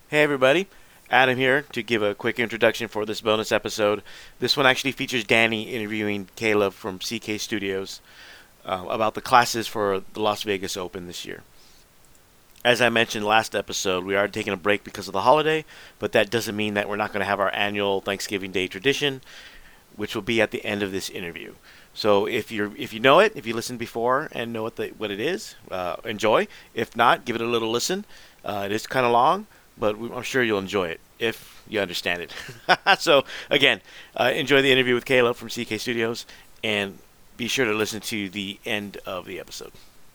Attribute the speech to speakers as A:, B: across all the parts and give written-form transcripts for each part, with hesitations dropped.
A: Hey everybody, Adam here to give a quick introduction for this bonus episode. This one actually features Danny interviewing Caleb from CK Studios about the classes for the Las Vegas Open this year. As I mentioned last episode, we are taking a break because of the holiday, but that doesn't mean that we're not going to have our annual Thanksgiving Day tradition, which will be at the end of this interview. So if you know it, if you listened before and know what it is, enjoy. If not, give it a little listen. It is kind of long, but I'm sure you'll enjoy it if you understand it. So again, enjoy the interview with Caleb from CK Studios, and be sure to listen to the end of the episode.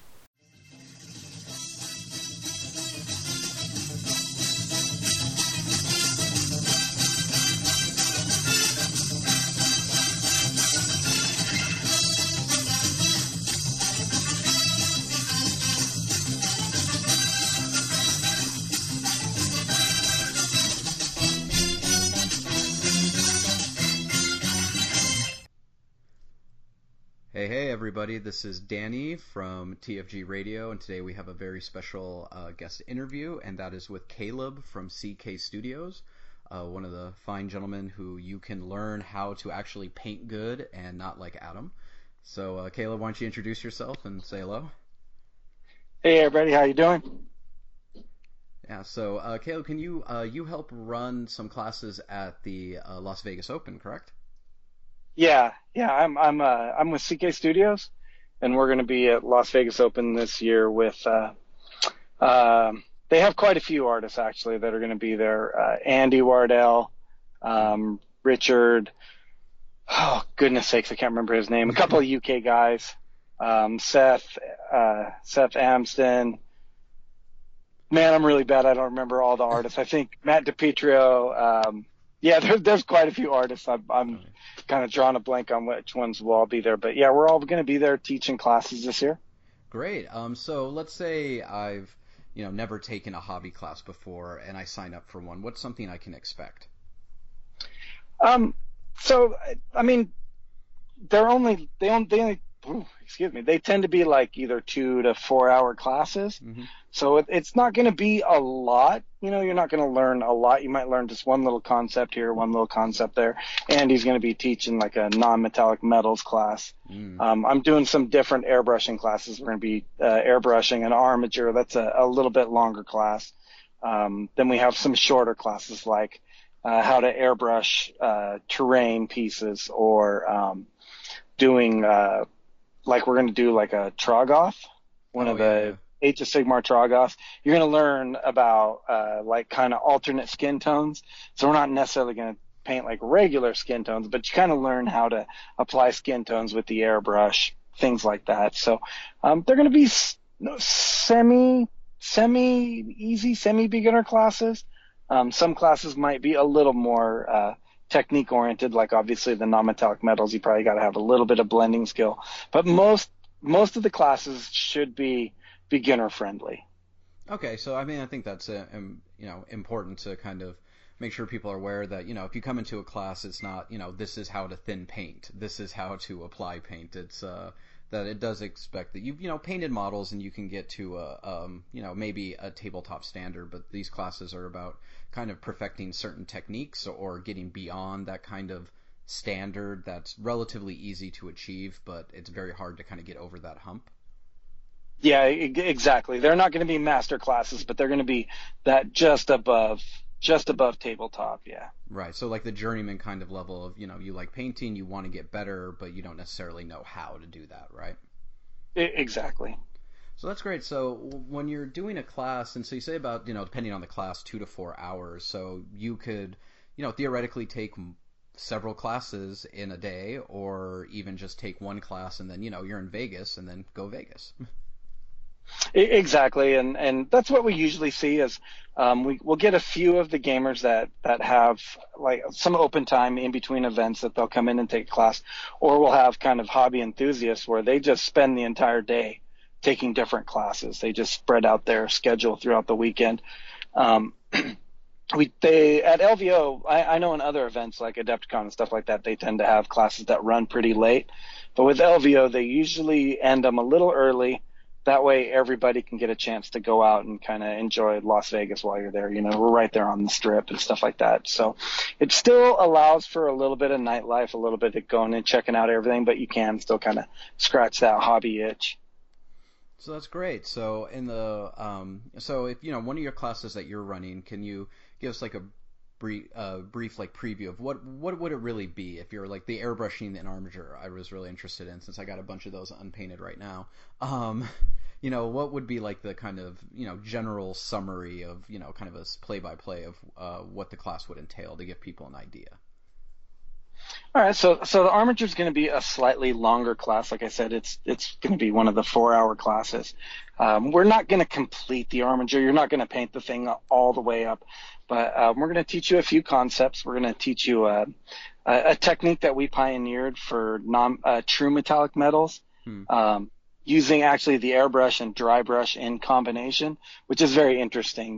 B: Hey everybody, this is Danny from TFG Radio, and today we have a very special guest interview, and that is with Caleb from CK Studios, one of the fine gentlemen who you can learn how to actually paint good and not like Adam. So Caleb, why don't you introduce yourself and say hello?
C: Hey everybody, how you doing?
B: Yeah, so Caleb, can you help run some classes at the Las Vegas Open, correct?
C: Yeah, I'm with CK Studios, and we're going to be at Las Vegas Open this year with they have quite a few artists actually that are going to be there. Andy Wardell, Richard, oh goodness sakes, I can't remember his name. A couple of UK guys, Seth Amston. Man, I'm really bad. I don't remember all the artists. I think Matt DiPietro. Yeah, there's quite a few artists. I'm kind of drawing a blank on which ones will all be there. But yeah, we're all going to be there teaching classes this year.
B: Great. So let's say I've never taken a hobby class before and I sign up for one. What's something I can expect?
C: So I mean, they tend to be like either 2 to 4 hour classes.
B: Mm-hmm.
C: So it's not going to be a lot. You're not going to learn a lot. You might learn just one little concept here, one little concept there. And he's going to be teaching like a non-metallic metals class. I'm doing some different airbrushing classes. We're going to be airbrushing an armature. That's a little bit longer class. Then we have some shorter classes like how to airbrush terrain pieces, or doing like we're going to do like a Trogoth, one of the Age of Sigmar Trogoth. You're going to learn about like kind of alternate skin tones. So we're not necessarily going to paint like regular skin tones, but you kind of learn how to apply skin tones with the airbrush, things like that. So they're going to be semi easy, semi beginner classes. Some classes might be a little more technique oriented, like obviously the non-metallic metals. You probably got to have a little bit of blending skill, but most of the classes should be beginner friendly.
B: Okay, so I mean, I think that's important to kind of make sure people are aware that if you come into a class, it's not this is how to thin paint, this is how to apply paint. It's that it does expect that you've painted models and you can get to maybe a tabletop standard, but these classes are about kind of perfecting certain techniques or getting beyond that kind of standard that's relatively easy to achieve, but it's very hard to kind of get over that hump.
C: Yeah, exactly. They're not going to be master classes, but they're going to be that just above tabletop. Yeah.
B: Right. So like the journeyman kind of level of, you like painting, you want to get better, but you don't necessarily know how to do that, right?
C: Exactly.
B: So that's great. So when you're doing a class, and so you say about, depending on the class, 2 to 4 hours, so you could, theoretically take several classes in a day, or even just take one class and then, you're in Vegas and then go Vegas.
C: Exactly, and that's what we usually see is we'll get a few of the gamers that have like some open time in between events that they'll come in and take a class, or we'll have kind of hobby enthusiasts where they just spend the entire day taking different classes. They just spread out their schedule throughout the weekend. They at LVO, I know in other events like Adepticon and stuff like that, they tend to have classes that run pretty late, but with LVO they usually end them a little early. That way everybody can get a chance to go out and kind of enjoy Las Vegas while you're there. You know, we're right there on the strip and stuff like that. So it still allows for a little bit of nightlife, a little bit of going and checking out everything, but you can still kind of scratch that hobby itch.
B: So that's great. So in the so if one of your classes that you're running, can you give us like a brief like preview of what would it really be if you're like the airbrushing and armature? I was really interested in, since I got a bunch of those unpainted right now. What would be like the kind of general summary of kind of a play by play of what the class would entail to give people an idea?
C: All right, so the armature is going to be a slightly longer class. Like I said, it's going to be one of the 4-hour classes. We're not going to complete the armature. You're not going to paint the thing all the way up, but we're going to teach you a few concepts. We're going to teach you a technique that we pioneered for true metallic metals, using actually the airbrush and dry brush in combination, which is very interesting.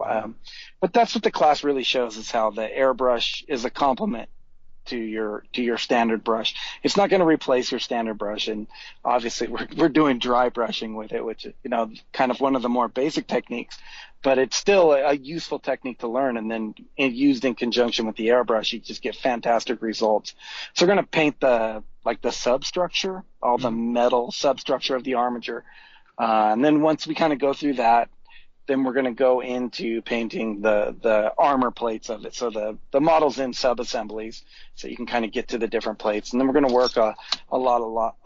C: But that's what the class really shows, is how the airbrush is a complement to your standard brush. It's not going to replace your standard brush, and obviously we're doing dry brushing with it, which kind of one of the more basic techniques, but it's still a useful technique to learn. And then used in conjunction with the airbrush, you just get fantastic results. So we're going to paint the substructure, all the metal substructure of the armature, and then once we kind of go through that, then we're going to go into painting the armor plates of it. So the model's in sub-assemblies, so you can kind of get to the different plates. And then we're going to work a lot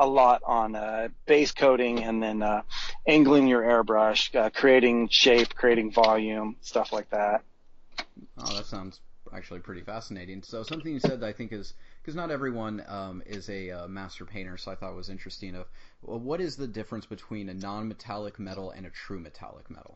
C: on base coating, and then angling your airbrush, creating shape, creating volume, stuff like that.
B: Oh, that sounds actually pretty fascinating. So something you said that I think is, because not everyone is a master painter, so I thought it was interesting. What is the difference between a non-metallic metal and a true metallic metal?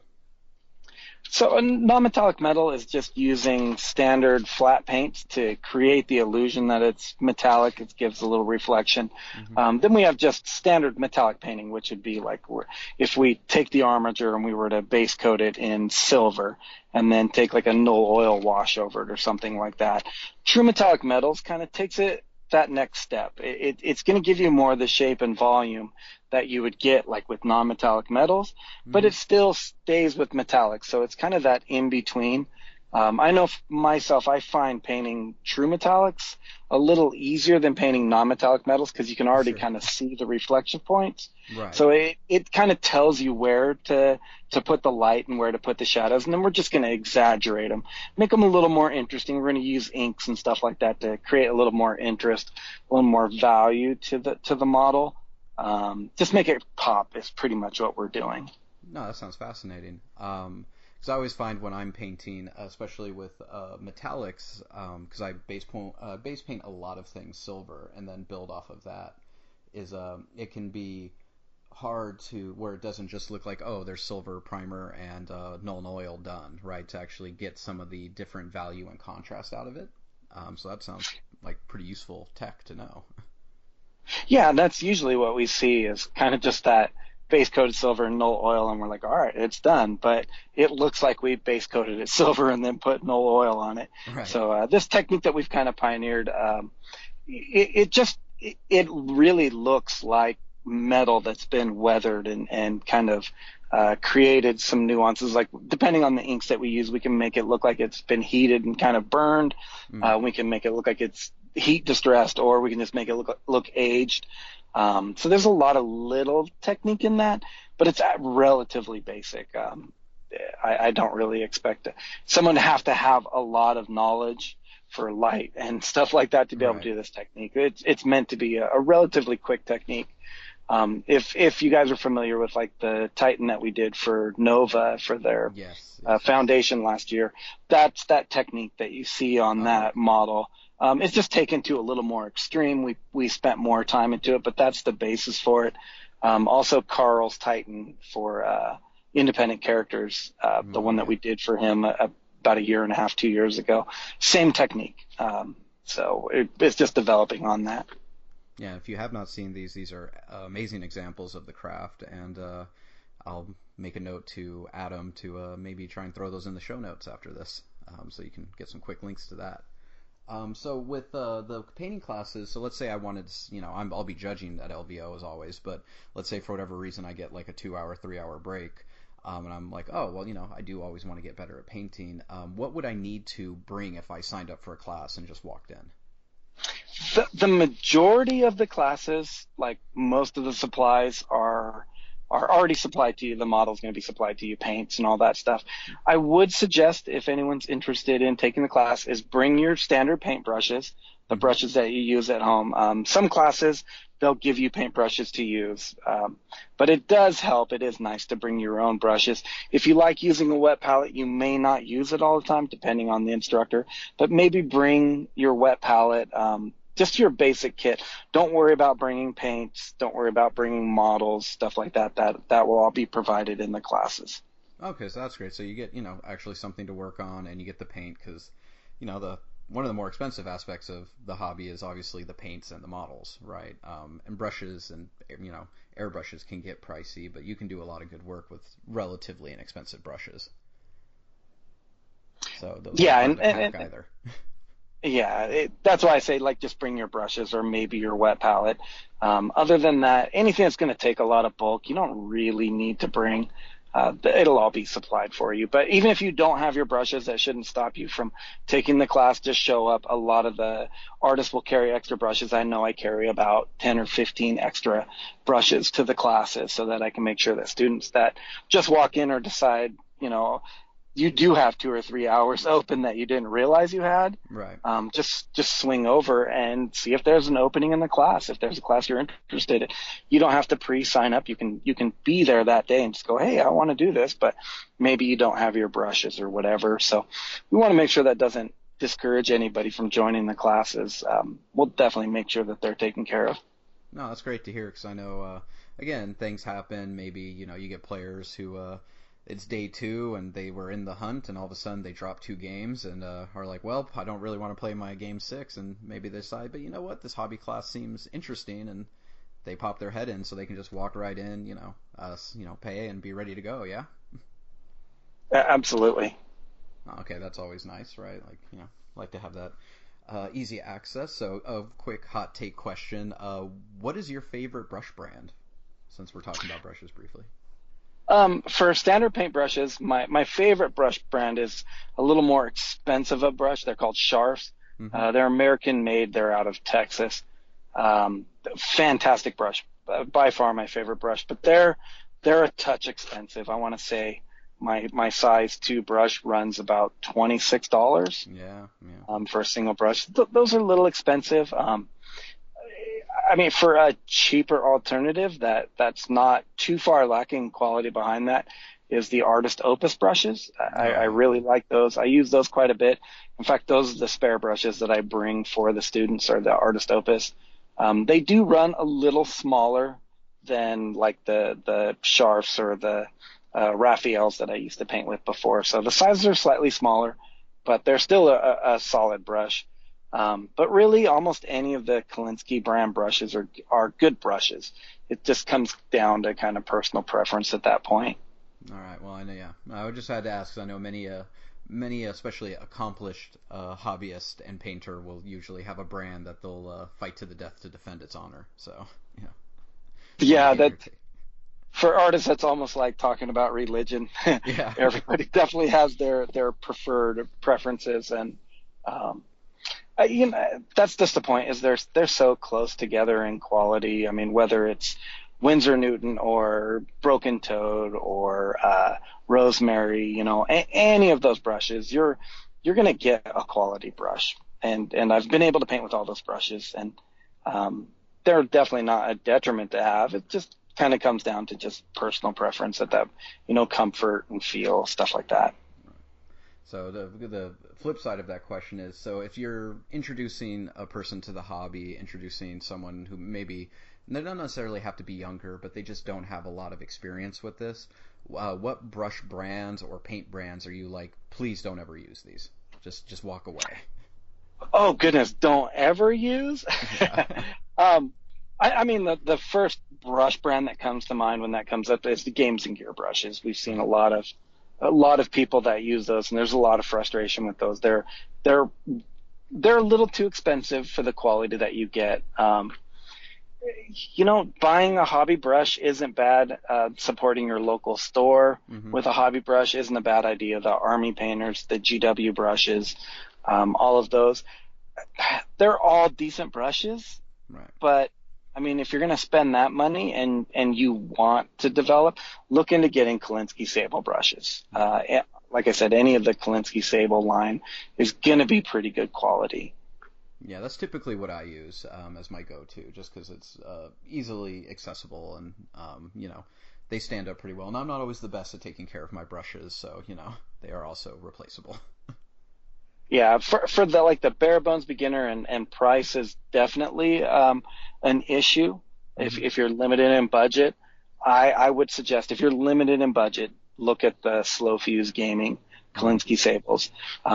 C: So a non-metallic metal is just using standard flat paints to create the illusion that it's metallic. It gives a little reflection. Then we have just standard metallic painting, which would be like if we take the armature and we were to base coat it in silver and then take like a null oil wash over it or something like that. True metallic metals kind of takes it that next step. It's going to give you more of the shape and volume that you would get like with non-metallic metals, but it still stays with metallic. So it's kind of that in between. I know myself, I find painting true metallics a little easier than painting non-metallic metals, because you can already kind of see the reflection points.
B: Right.
C: So it kind of tells you where to put the light and where to put the shadows, and then we're just going to exaggerate them, make them a little more interesting. We're going to use inks and stuff like that to create a little more interest, a little more value to the model. Just make it pop is pretty much what we're doing.
B: No, that sounds fascinating. Because I always find when I'm painting, especially with metallics, because I base paint a lot of things silver and then build off of that, is it can be hard to, where it doesn't just look like, oh, there's silver primer and null oil done, right? To actually get some of the different value and contrast out of it. So that sounds like pretty useful tech to know.
C: Yeah, that's usually what we see, is kind of just that base coated silver and null oil, and we're like, all right, it's done, but it looks like we base coated it silver and then put null oil on it.
B: Right.
C: So this technique that we've kind of pioneered, it really looks like metal that's been weathered and kind of created some nuances. Like depending on the inks that we use, we can make it look like it's been heated and kind of burned. We can make it look like it's heat distressed, or we can just make it look aged. So there's a lot of little technique in that, but it's relatively basic. I don't really expect someone to have a lot of knowledge for light and stuff like that to be able to do this technique. It's meant to be a relatively quick technique. If you guys are familiar with like the Titan that we did for Nova for their foundation last year, that's that technique that you see on that model. It's just taken to a little more extreme. We spent more time into it, but that's the basis for it. Also Carl's Titan for independent characters, the one that we did for him about 1.5 years, 2 years ago. Same technique. So it's just developing on that.
B: Yeah, if you have not seen these are amazing examples of the craft, and I'll make a note to Adam to maybe try and throw those in the show notes after this, so you can get some quick links to that. So with the painting classes, so let's say I wanted, I'll be judging at LVO as always, but let's say for whatever reason I get like a 2 hour, 3 hour break, and I'm like, oh well, I do always want to get better at painting. What would I need to bring if I signed up for a class and just walked in?
C: The majority of the classes, like most of the supplies, are already supplied to you. The model's going to be supplied to you, paints and all that stuff. I would suggest, if anyone's interested in taking the class, is bring your standard paint brushes, the brushes that you use at home. Some classes, they'll give you paint brushes to use. But it does help. It is nice to bring your own brushes. If you like using a wet palette, you may not use it all the time, depending on the instructor. But maybe bring your wet palette, just your basic kit. Don't worry about bringing paints. Don't worry about bringing models, stuff like that. That will all be provided in the classes.
B: Okay, so that's great. So you get, actually something to work on, and you get the paint because, one of the more expensive aspects of the hobby is obviously the paints and the models, right? And brushes and, airbrushes can get pricey, but you can do a lot of good work with relatively inexpensive brushes. So those aren't hard to hack either.
C: Yeah, that's why I say, just bring your brushes or maybe your wet palette. Other than that, anything that's going to take a lot of bulk, you don't really need to bring. It'll all be supplied for you. But even if you don't have your brushes, that shouldn't stop you from taking the class. Just show up. A lot of the artists will carry extra brushes. I know I carry about 10 or 15 extra brushes to the classes so that I can make sure that students that just walk in or decide, you do have 2 or 3 hours open that you didn't realize you had.
B: Right.
C: Just swing over and see if there's an opening in the class. If there's a class you're interested in, you don't have to pre-sign up. You can be there that day and just go, hey, I want to do this, but maybe you don't have your brushes or whatever. So we want to make sure that doesn't discourage anybody from joining the classes. We'll definitely make sure that they're taken care of.
B: No, that's great to hear because I know, again, things happen. Maybe, you get players who, it's day 2 and they were in the hunt and all of a sudden they drop 2 games and are like, well, I don't really want to play my game 6, and maybe they decide, but you know what, this hobby class seems interesting, and they pop their head in so they can just walk right in, pay and be ready to go, yeah?
C: Absolutely.
B: Okay, that's always nice, right? Like to have that easy access. So a quick hot take question, what is your favorite brush brand, since we're talking about brushes briefly?
C: For standard paint brushes, my favorite brush brand is a little more expensive a brush. They're called Scharfs.
B: Mm-hmm.
C: They're American made. They're out of Texas. Fantastic brush. By far my favorite brush, but they're a touch expensive. I want to say my size 2 brush runs about $26.
B: Yeah.
C: For a single brush. Those are a little expensive. For a cheaper alternative that's not too far lacking quality behind that is the Artist Opus brushes. I really like those. I use those quite a bit. In fact, those are the spare brushes that I bring for the students, are the Artist Opus. They do run a little smaller than like the Scharfs or the Raphaels that I used to paint with before. So the sizes are slightly smaller, but they're still a solid brush. But really, almost any of the Kolinsky brand brushes are good brushes. It just comes down to kind of personal preference at that point.
B: All right. Well, I know. Yeah, I just had to ask. 'Cause I know many, especially accomplished hobbyist and painter, will usually have a brand that they'll fight to the death to defend its honor. So,
C: Yeah, that for artists, that's almost like talking about religion.
B: Yeah.
C: Everybody definitely has their preferred preferences, and that's just the point. Is they're so close together in quality. I mean, whether it's Winsor Newton or Broken Toad or Rosemary, any of those brushes, you're going to get a quality brush. And I've been able to paint with all those brushes, and they're definitely not a detriment to have. It just kind of comes down to just personal preference at that, comfort and feel, stuff like that.
B: So the flip side of that question is, so if you're introducing a person to the hobby, introducing someone who maybe, they don't necessarily have to be younger, but they just don't have a lot of experience with this, what brush brands or paint brands are you like, please don't ever use these? Just walk away.
C: Oh, goodness, don't ever use?
B: Yeah.
C: The first brush brand that comes to mind when that comes up is the Games and Gear brushes. We've seen a lot of people that use those, and there's a lot of frustration with those. They're they're a little too expensive for the quality that you get. Buying a hobby brush isn't bad. Supporting your local store with a hobby brush isn't a bad idea. The Army painters, the GW brushes, all of those, they're all decent brushes.
B: Right.
C: But I mean, if you're going to spend that money and you want to develop, look into getting Kolinsky Sable brushes. Like I said, any of the Kolinsky Sable line is going to be pretty good quality.
B: Yeah, that's typically what I use as my go-to, just because it's easily accessible and, they stand up pretty well. And I'm not always the best at taking care of my brushes, so, they are also replaceable.
C: Yeah, for the bare bones beginner and price is definitely an issue. If you're limited in budget, I would suggest if you're limited in budget, look at the Slow Fuse Gaming Kolinsky Sables.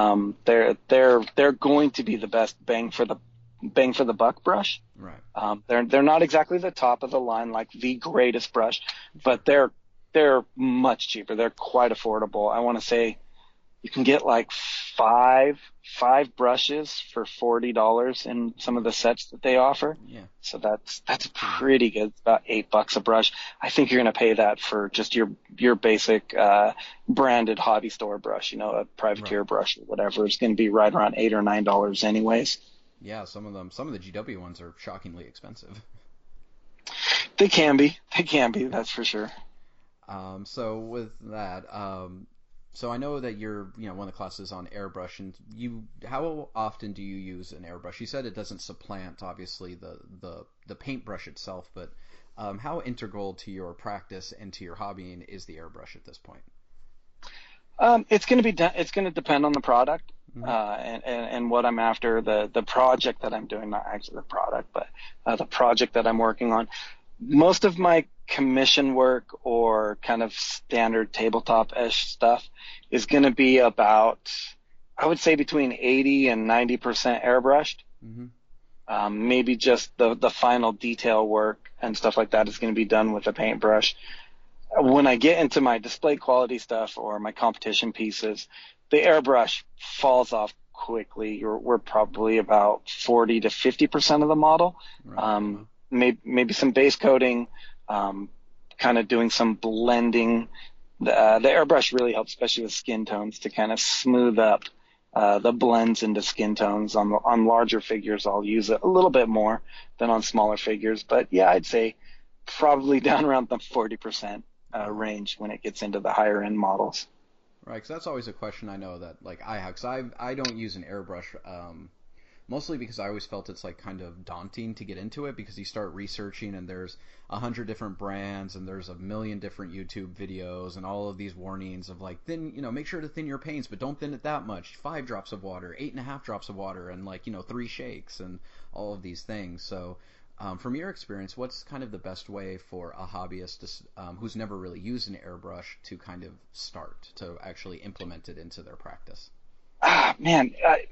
C: They're going to be the best bang for the buck brush.
B: Right.
C: They're not exactly the top of the line like the greatest brush, but they're much cheaper. They're quite affordable. I want to say you can get like five brushes for $40 in some of the sets that they offer.
B: Yeah.
C: So that's pretty good. It's about $8 a brush. I think you're going to pay that for just your basic branded hobby store brush. A privateer brush or whatever. It's going to be right around $8 or $9 anyways.
B: Yeah, some of the GW ones are shockingly expensive.
C: They can be. That's for sure.
B: So with that, so I know that you're, one of the classes on airbrush, and how often do you use an airbrush? You said it doesn't supplant, obviously, the paintbrush itself, but how integral to your practice and to your hobbying is the airbrush at this point?
C: It's going to depend on the product, and what I'm after, the project that I'm doing, not actually the product, but the project that I'm working on. Most of my commission work or kind of standard tabletop-ish stuff is going to be about, I would say, between 80 and 90% airbrushed. Maybe just the final detail work and stuff like that is going to be done with a paintbrush. When I get into my display quality stuff or my competition pieces, the airbrush falls off quickly. We're probably about 40 to 50% of the model.
B: Right.
C: Maybe some base coating, kind of doing some blending. The airbrush really helps, especially with skin tones, to kind of smooth up the blends into skin tones. On larger figures, I'll use it a little bit more than on smaller figures. But yeah, I'd say probably down around the 40% range when it gets into the higher end models.
B: Right, because that's always a question I know that I have, because I don't use an airbrush. Mostly because I always felt it's kind of daunting to get into it, because you start researching and there's 100 different brands and there's a million different YouTube videos and all of these warnings of make sure to thin your paints, but don't thin it that much. 5 drops of water, 8.5 drops of water, and 3 shakes and all of these things. So from your experience, what's kind of the best way for a hobbyist who's never really used an airbrush to kind of start to actually implement it into their practice?
C: Man,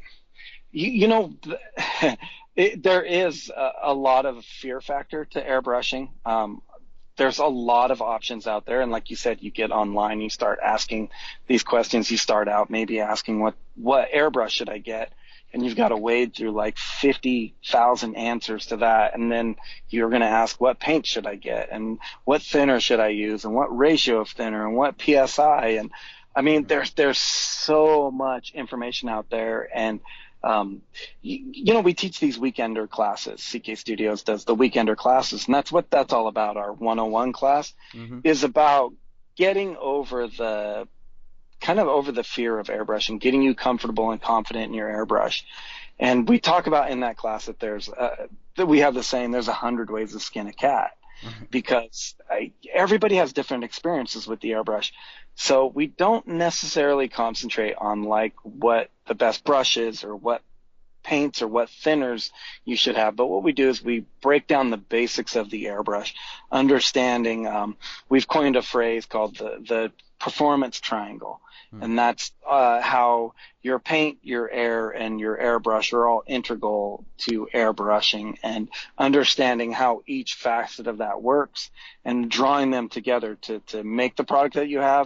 C: there is a lot of fear factor to airbrushing. There's a lot of options out there, and like you said, you get online, you start asking these questions. You start out maybe asking what airbrush should I get, and you've got to wade through 50,000 answers to that, and then you're going to ask what paint should I get, and what thinner should I use, and what ratio of thinner, and what PSI, and I mean, there's so much information out there, and we teach these weekender classes. CK Studios does the weekender classes, and that's what that's all about. Our 101 class is about getting over the fear of airbrushing, getting you comfortable and confident in your airbrush. And we talk about in that class that that we have the saying, there's 100 ways to skin a cat, because everybody has different experiences with the airbrush. So we don't necessarily concentrate on what the best brush is or what paints or what thinners you should have. But what we do is we break down the basics of the airbrush, understanding, we've coined a phrase called the performance triangle. And that's how your paint, your air, and your airbrush are all integral to airbrushing, and understanding how each facet of that works and drawing them together to make the product that you have.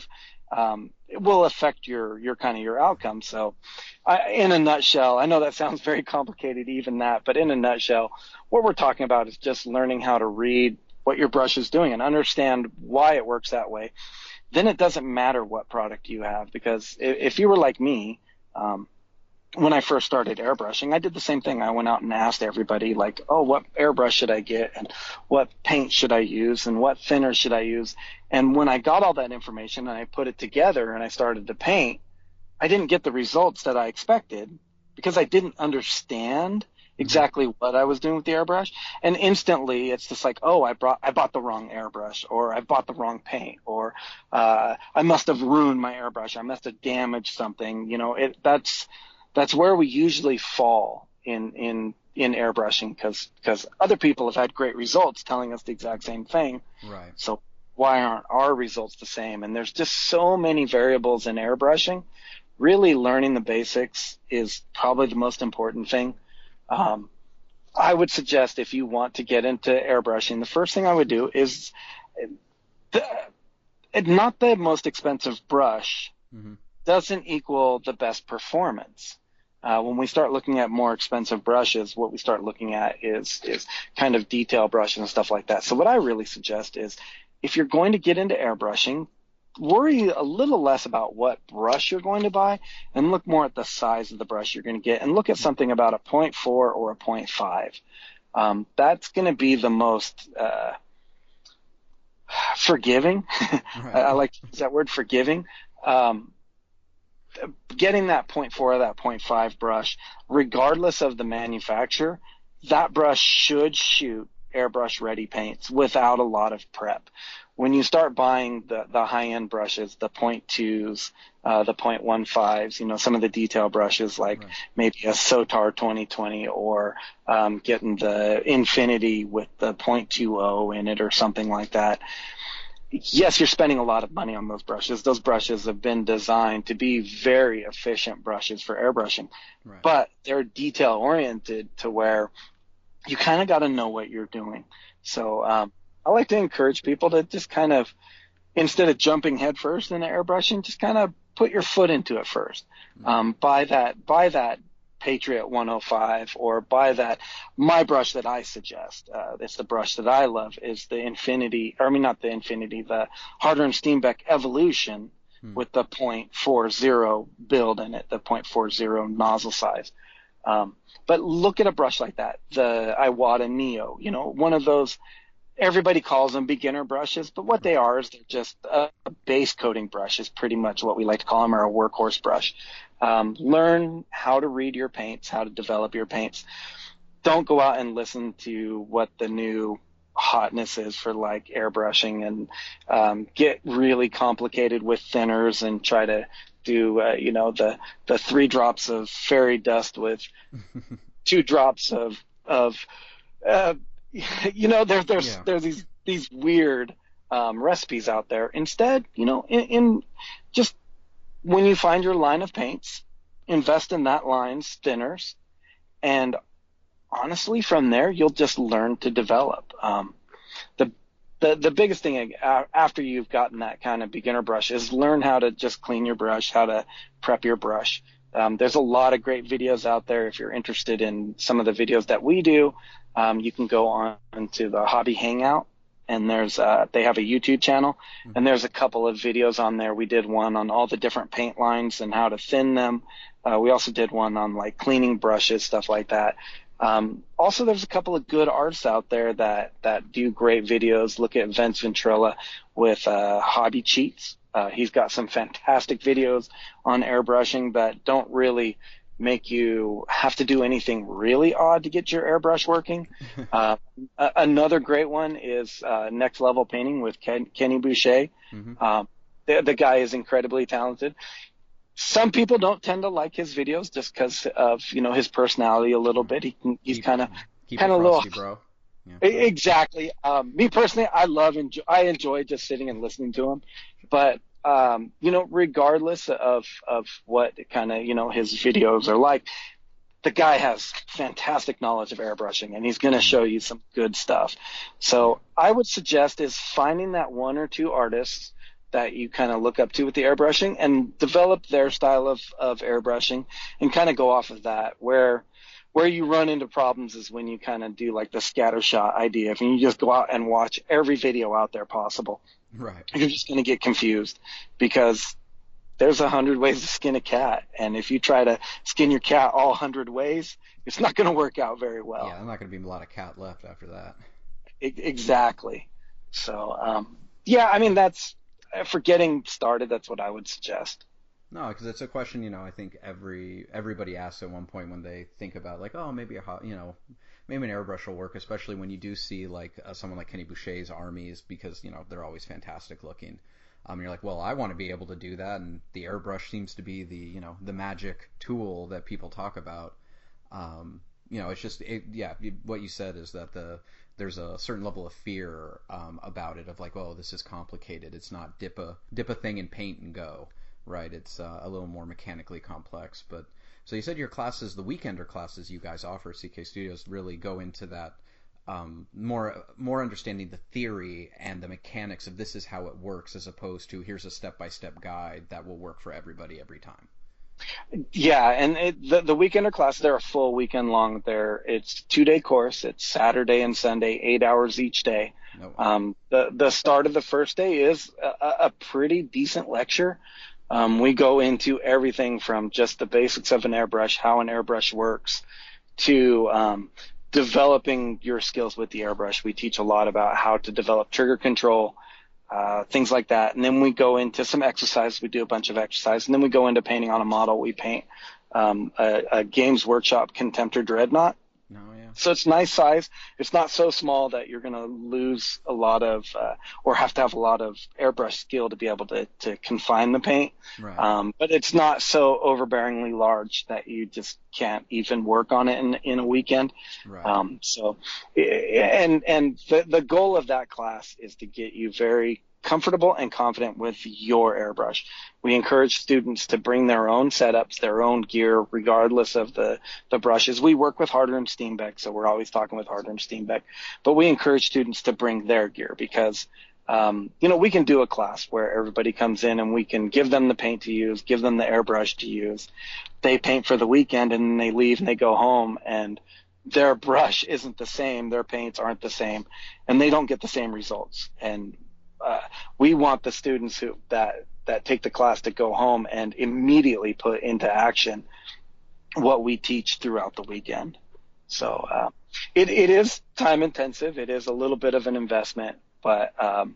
C: it will affect your kind of your outcome. So, in a nutshell, I know that sounds very complicated, even that, but in a nutshell, what we're talking about is just learning how to read what your brush is doing and understand why it works that way. Then it doesn't matter what product you have, because if you were like me, when I first started airbrushing, I did the same thing. I went out and asked everybody, like, oh, what airbrush should I get, and what paint should I use, and what thinner should I use? And when I got all that information and I put it together and I started to paint, I didn't get the results that I expected because I didn't understand exactly what I was doing with the airbrush. And instantly it's just like, oh, I bought the wrong airbrush, or I bought the wrong paint, or I must have ruined my airbrush. I must have damaged something. You know, that's where we usually fall in airbrushing, because other people have had great results telling us the exact same thing.
B: Right.
C: So why aren't our results the same? And there's just so many variables in airbrushing. Really learning the basics is probably the most important thing. I would suggest, if you want to get into airbrushing, the first thing I would do is not the most expensive brush doesn't equal the best performance. When we start looking at more expensive brushes, what we start looking at is kind of detail brushes and stuff like that. So what I really suggest is, if you're going to get into airbrushing, worry a little less about what brush you're going to buy and look more at the size of the brush you're going to get, and look at something about a 0.4 or a 0.5. That's going to be the most forgiving. Right. I like to use that word, forgiving. Getting that 0.4 or that 0.5 brush, regardless of the manufacturer, that brush should shoot airbrush ready paints without a lot of prep. When you start buying the high-end brushes, the 0.2s, the 0.15s, you know, some of the detail brushes like maybe a Sotar 2020, or getting the Infinity with the 0.20 in it or something like that. Yes, you're spending a lot of money on those brushes. Those brushes have been designed to be very efficient brushes for airbrushing, but they're detail-oriented to where you kind of got to know what you're doing. So I like to encourage people to just kind of, instead of jumping headfirst into airbrushing, just kind of put your foot into it first. Buy that Patriot 105, or buy that. My brush that I suggest, it's the brush that I love, is the Infinity, or I mean not the Infinity, the Harder and Steenbeck Evolution with the 0.40 build in it, the 0.40 nozzle size. But look at a brush like that, the Iwata Neo, you know, one of those. Everybody calls them beginner brushes, but what they are is they're just a base coating brush is pretty much what we like to call them, or a workhorse brush. Learn how to read your paints, how to develop your paints. Don't go out and listen to what the new hotness is for like airbrushing, and get really complicated with thinners and try to do you know, the 3 drops of fairy dust with 2 drops of you know, there's these weird recipes out there. Instead, you know, in just when you find your line of paints, invest in that line's thinners, and honestly, from there you'll just learn to develop. The biggest thing after you've gotten that kind of beginner brush is learn how to just clean your brush, how to prep your brush. There's a lot of great videos out there. If you're interested in some of the videos that we do, you can go on to the Hobby Hangout, and there's they have a YouTube channel, and there's a couple of videos on there. We did one on all the different paint lines and how to thin them. We also did one on like cleaning brushes, stuff like that. Also, there's a couple of good artists out there that do great videos. Look at Vince Ventrilla with Hobby Cheats. He's got some fantastic videos on airbrushing that don't really make you have to do anything really odd to get your airbrush working. Another great one is Next Level Painting with Kenny Boucher. The guy is incredibly talented. Some people don't tend to like his videos just because of, you know, his personality a little bit. He's kind of little,
B: bro. Yeah.
C: Exactly. Me personally, I enjoy just sitting and listening to him, but you know, regardless of what kind of, you know, his videos are like, the guy has fantastic knowledge of airbrushing, and he's going to show you some good stuff. So I would suggest is finding that 1 or 2 artists that you kind of look up to with the airbrushing and develop their style of airbrushing and kind of go off of that. Where you run into problems is when you kind of do like the scatter shot idea. If you just go out and watch every video out there possible,
B: right,
C: you're just going to get confused because there's 100 ways to skin a cat. And if you try to skin your cat all 100 ways, it's not going to work out very well.
B: Yeah, there's not going to be a lot of cat left after that.
C: Exactly. So, yeah, I mean, that's for getting started. That's what I would suggest.
B: No, because it's a question, I think everybody asks at one point when they think about like, oh, maybe maybe an airbrush will work, especially when you do see like someone like Kenny Boucher's armies, because they're always fantastic looking. You're like, well, I want to be able to do that, and the airbrush seems to be the magic tool that people talk about. It's just what you said is that there's a certain level of fear about it, of like, oh, this is complicated. It's not dip a thing in paint and go. Right, it's a little more mechanically complex. But so you said your classes, the weekender classes you guys offer at CK Studios, really go into that more understanding the theory and the mechanics of this is how it works, as opposed to here's a step-by-step guide that will work for everybody every time.
C: Yeah, and the weekender class, they're a full weekend long. It's 2-day course. It's Saturday and Sunday, 8 hours each day.
B: No.
C: The start of the first day is a pretty decent lecture. We go into everything from just the basics of an airbrush, how an airbrush works, to developing your skills with the airbrush. We teach a lot about how to develop trigger control, things like that. And then we go into some exercise. We do a bunch of exercise. And then we go into painting on a model. We paint a Games Workshop Contemptor Dreadnought.
B: No, yeah.
C: So it's nice size. It's not so small that you're going to lose a lot of or have to have a lot of airbrush skill to be able to confine the paint.
B: Right.
C: But it's not so overbearingly large that you just can't even work on it in a weekend.
B: Right.
C: The goal of that class is to get you very comfortable and confident with your airbrush. We encourage students to bring their own setups, their own gear, regardless of the brushes. We work with Harder & Steenbeck, so we're always talking with Harder & Steenbeck. But we encourage students to bring their gear because, we can do a class where everybody comes in and we can give them the paint to use, give them the airbrush to use. They paint for the weekend and then they leave and they go home and their brush isn't the same, their paints aren't the same, and they don't get the same results. And we want the students that take the class to go home and immediately put into action what we teach throughout the weekend. So it is time intensive. It is a little bit of an investment, but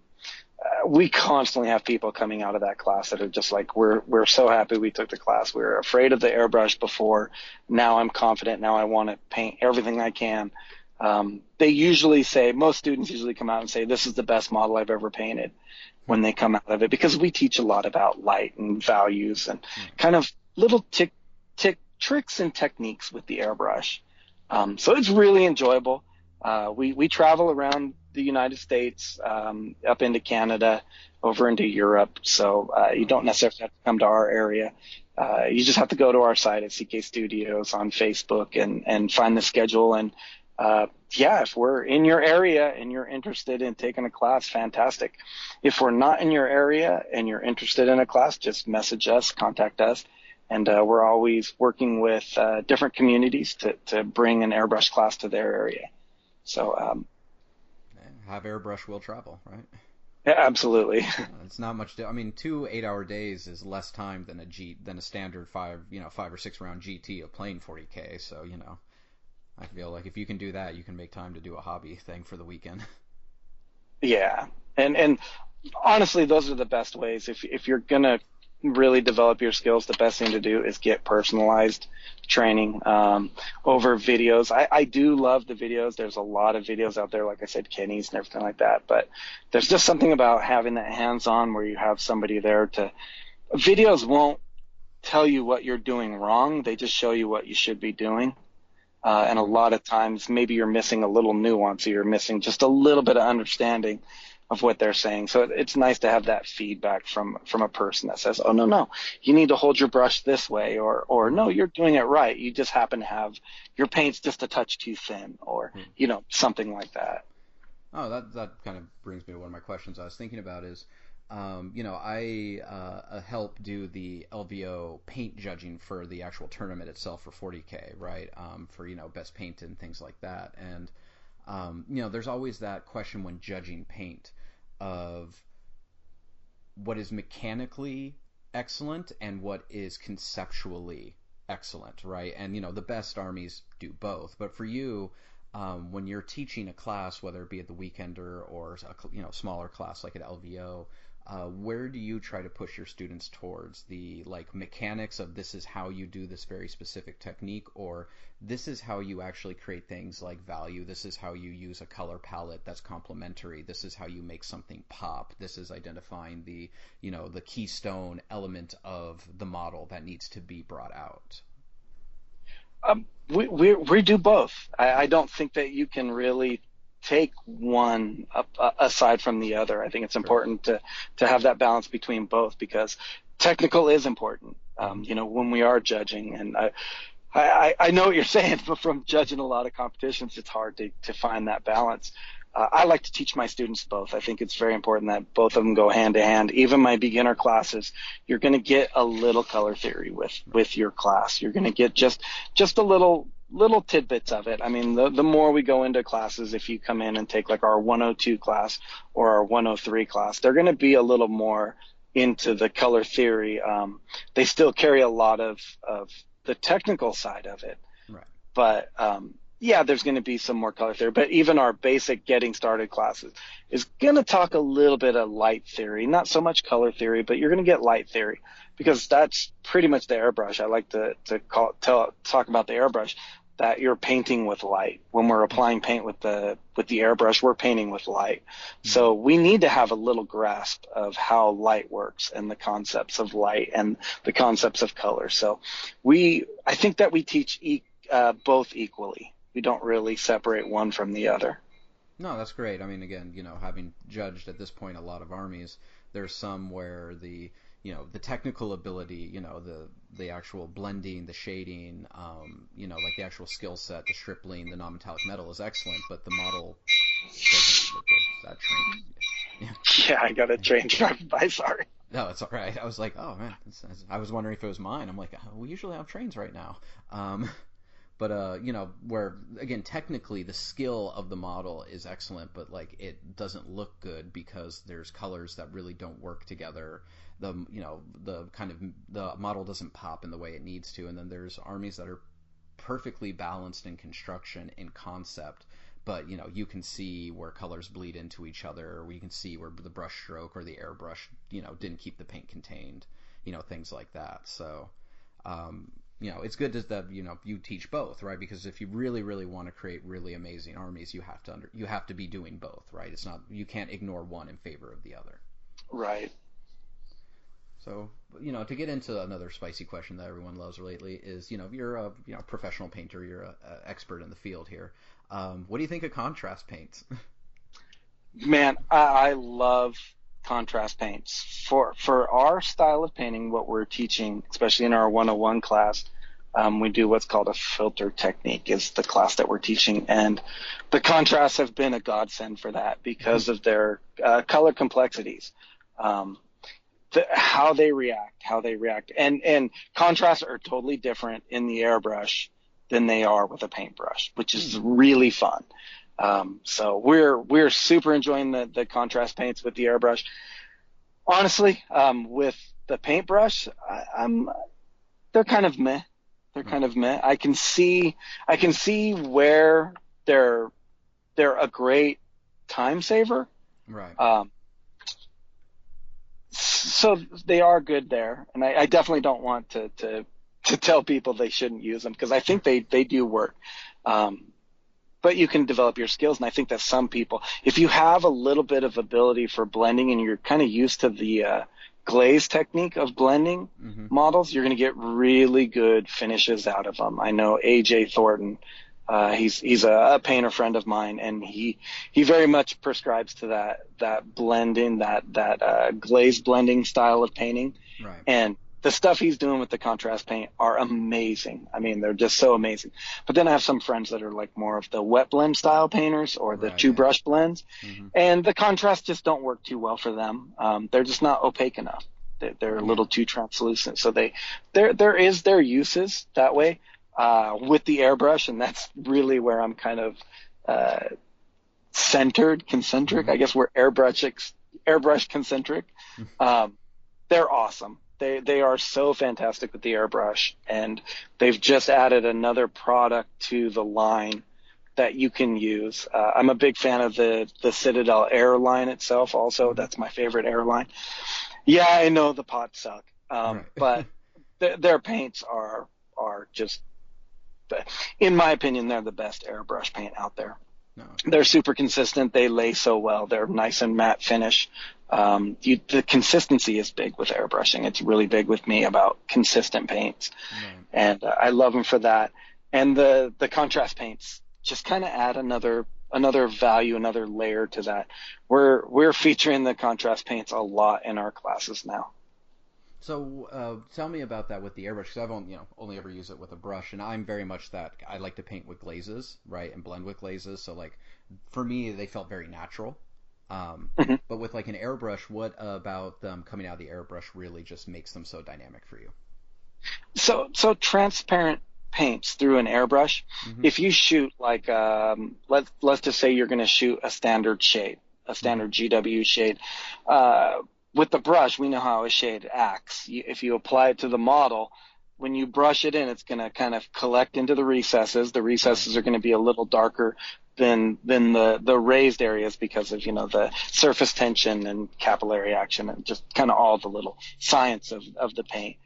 C: we constantly have people coming out of that class that are just like, we're so happy we took the class. We were afraid of the airbrush before. Now I'm confident. Now I want to paint everything I can. They usually say, most students usually come out and say, this is the best model I've ever painted when they come out of it, because we teach a lot about light and values and kind of little tricks and techniques with the airbrush. So it's really enjoyable. We travel around the United States, up into Canada, over into Europe. So you don't necessarily have to come to our area. You just have to go to our site at CK Studios on Facebook and find the schedule. And if we're in your area and you're interested in taking a class, fantastic. If we're not in your area and you're interested in a class, just message us, contact us. And we're always working with different communities to bring an airbrush class to their area. So
B: have airbrush will travel, right?
C: Yeah, absolutely.
B: It's not much. 2 8-hour days is less time than a standard 5 or 6 round GT of playing 40K. So I feel like if you can do that, you can make time to do a hobby thing for the weekend.
C: Yeah, and honestly, those are the best ways. If you're gonna really develop your skills, the best thing to do is get personalized training over videos. I do love the videos. There's a lot of videos out there, like I said, Kenny's and everything like that. But there's just something about having that hands-on where you have somebody there to. Videos won't tell you what you're doing wrong. They just show you what you should be doing. And a lot of times maybe you're missing a little nuance, or you're missing just a little bit of understanding of what they're saying. So it's nice to have that feedback from a person that says, oh, no, you need to hold your brush this way, or no, you're doing it right. You just happen to have your paint's just a touch too thin, or, something like that.
B: Oh, that kind of brings me to one of my questions I was thinking about is, I help do the LVO paint judging for the actual tournament itself for 40K, right? For best paint and things like that. And there's always that question when judging paint of what is mechanically excellent and what is conceptually excellent, right? And the best armies do both. But for you, when you're teaching a class, whether it be at the Weekender or a smaller class like at LVO, where do you try to push your students towards the mechanics of this is how you do this very specific technique, or this is how you actually create things like value, this is how you use a color palette that's complementary, this is how you make something pop, this is identifying the the keystone element of the model that needs to be brought out?
C: We do both. I don't think that you can really take one aside from the other. I think it's important to have that balance between both, because technical is important. When we are judging, and I know what you're saying, but from judging a lot of competitions, it's hard to find that balance. I like to teach my students both. I think it's very important that both of them go hand to hand. Even my beginner classes, you're going to get a little color theory with your class. You're going to get just a little tidbits of it. I mean, the more we go into classes, if you come in and take like our 102 class or our 103 class, they're going to be a little more into the color theory. They still carry a lot of the technical side of it.
B: Right.
C: But, there's going to be some more color theory, but even our basic getting started classes is going to talk a little bit of light theory, not so much color theory, but you're going to get light theory, because that's pretty much the airbrush. I like to talk about the airbrush, that you're painting with light. When we're applying paint with the airbrush, we're painting with light. Mm-hmm. So we need to have a little grasp of how light works and the concepts of light and the concepts of color. So I think that we teach both equally. We don't really separate one from the other.
B: No, that's great. I mean, again, having judged at this point a lot of armies, there's some where the technical ability, the actual blending, the shading, like the actual skill set, the stripling, the non-metallic metal is excellent, but the model doesn't look good. Is that train?
C: Yeah, I got a train driving by, sorry.
B: No, it's all right. I was like, oh man, I was wondering if it was mine. I'm like, we usually have trains right now. But where again, technically the skill of the model is excellent, but it doesn't look good because there's colors that really don't work together. The model doesn't pop in the way it needs to, and then there's armies that are perfectly balanced in construction, in concept, but you can see where colors bleed into each other, or you can see where the brush stroke or the airbrush didn't keep the paint contained, things like that. So it's good that you teach both, right? Because if you really, really want to create really amazing armies, you have to be doing both, right? It's not, you can't ignore one in favor of the other.
C: Right.
B: So, to get into another spicy question that everyone loves lately is, you're a professional painter, you're an expert in the field here. What do you think of contrast paints?
C: Man, I love contrast paints. For our style of painting, what we're teaching, especially in our 101 class, we do what's called a filter technique is the class that we're teaching. And the contrasts have been a godsend for that because of their color complexities. How they react. And contrasts are totally different in the airbrush than they are with a paintbrush, which is really fun. So we're super enjoying the contrast paints with the airbrush. Honestly, with the paintbrush, they're kind of meh. I can see where they're a great time saver.
B: Right.
C: So they are good there, and I definitely don't want to tell people they shouldn't use them, because I think they do work. But you can develop your skills, and I think that some people, if you have a little bit of ability for blending and you're kind of used to the glaze technique of blending models, you're going to get really good finishes out of them. I know AJ Thornton, he's a painter friend of mine, and he very much prescribes to that blending, that glaze blending style of painting.
B: Right.
C: And the stuff he's doing with the contrast paint are amazing. I mean, they're just so amazing. But then I have some friends that are like more of the wet blend style painters or the two brush blends, and the contrasts just don't work too well for them. They're just not opaque enough. They're a little too translucent. So there is their uses that way with the airbrush, and that's really where I'm kind of concentric. I guess we're airbrush concentric. They're awesome. They are so fantastic with the airbrush, and they've just added another product to the line that you can use. I'm a big fan of the Citadel Air line itself also. That's my favorite air line. Yeah, I know the pots suck, but their paints are just, in my opinion, they're the best airbrush paint out there. No. They're super consistent. They lay so well. They're nice and matte finish. The consistency is big with airbrushing. It's really big with me about consistent paints, and I love them for that. And the contrast paints just kind of add another value, another layer to that. We're featuring the contrast paints a lot in our classes now.
B: So tell me about that with the airbrush, because I've only ever used it with a brush, and I'm very much that I like to paint with glazes, right, and blend with glazes. So like for me, they felt very natural. But with like an airbrush, what about them coming out of the airbrush really just makes them so dynamic for you?
C: So transparent paints through an airbrush. If you shoot like let's just say you're going to shoot a standard shade, a standard GW shade. With the brush, we know how a shade acts. If you apply it to the model, when you brush it in, it's going to kind of collect into the recesses. The recesses are going to be a little darker than the raised areas because of, the surface tension and capillary action and just kind of all the little science of the paint.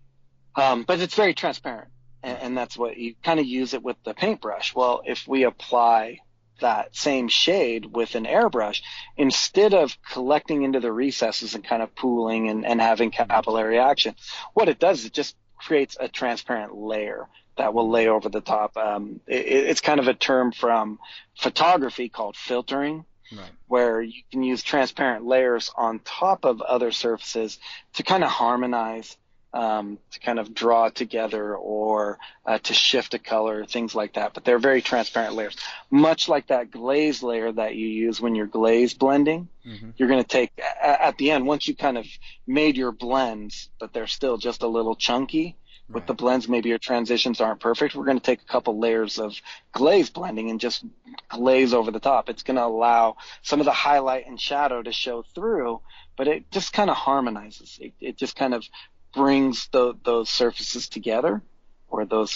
C: But it's very transparent, and that's what you kind of use it with the paintbrush. Well, if we apply that same shade with an airbrush, instead of collecting into the recesses and kind of pooling and having capillary action, what it does is it just creates a transparent layer that will lay over the top. It's kind of a term from photography called filtering, where you can use transparent layers on top of other surfaces to kind of harmonize, to kind of draw together or to shift a color, things like that. But they're very transparent layers. Much like that glaze layer that you use when you're glaze blending, you're going to take, at the end, once you kind of made your blends, but they're still just a little chunky, with the blends, maybe your transitions aren't perfect, we're going to take a couple layers of glaze blending and just glaze over the top. It's going to allow some of the highlight and shadow to show through, but it just kind of harmonizes. It just kind of brings those surfaces together, or those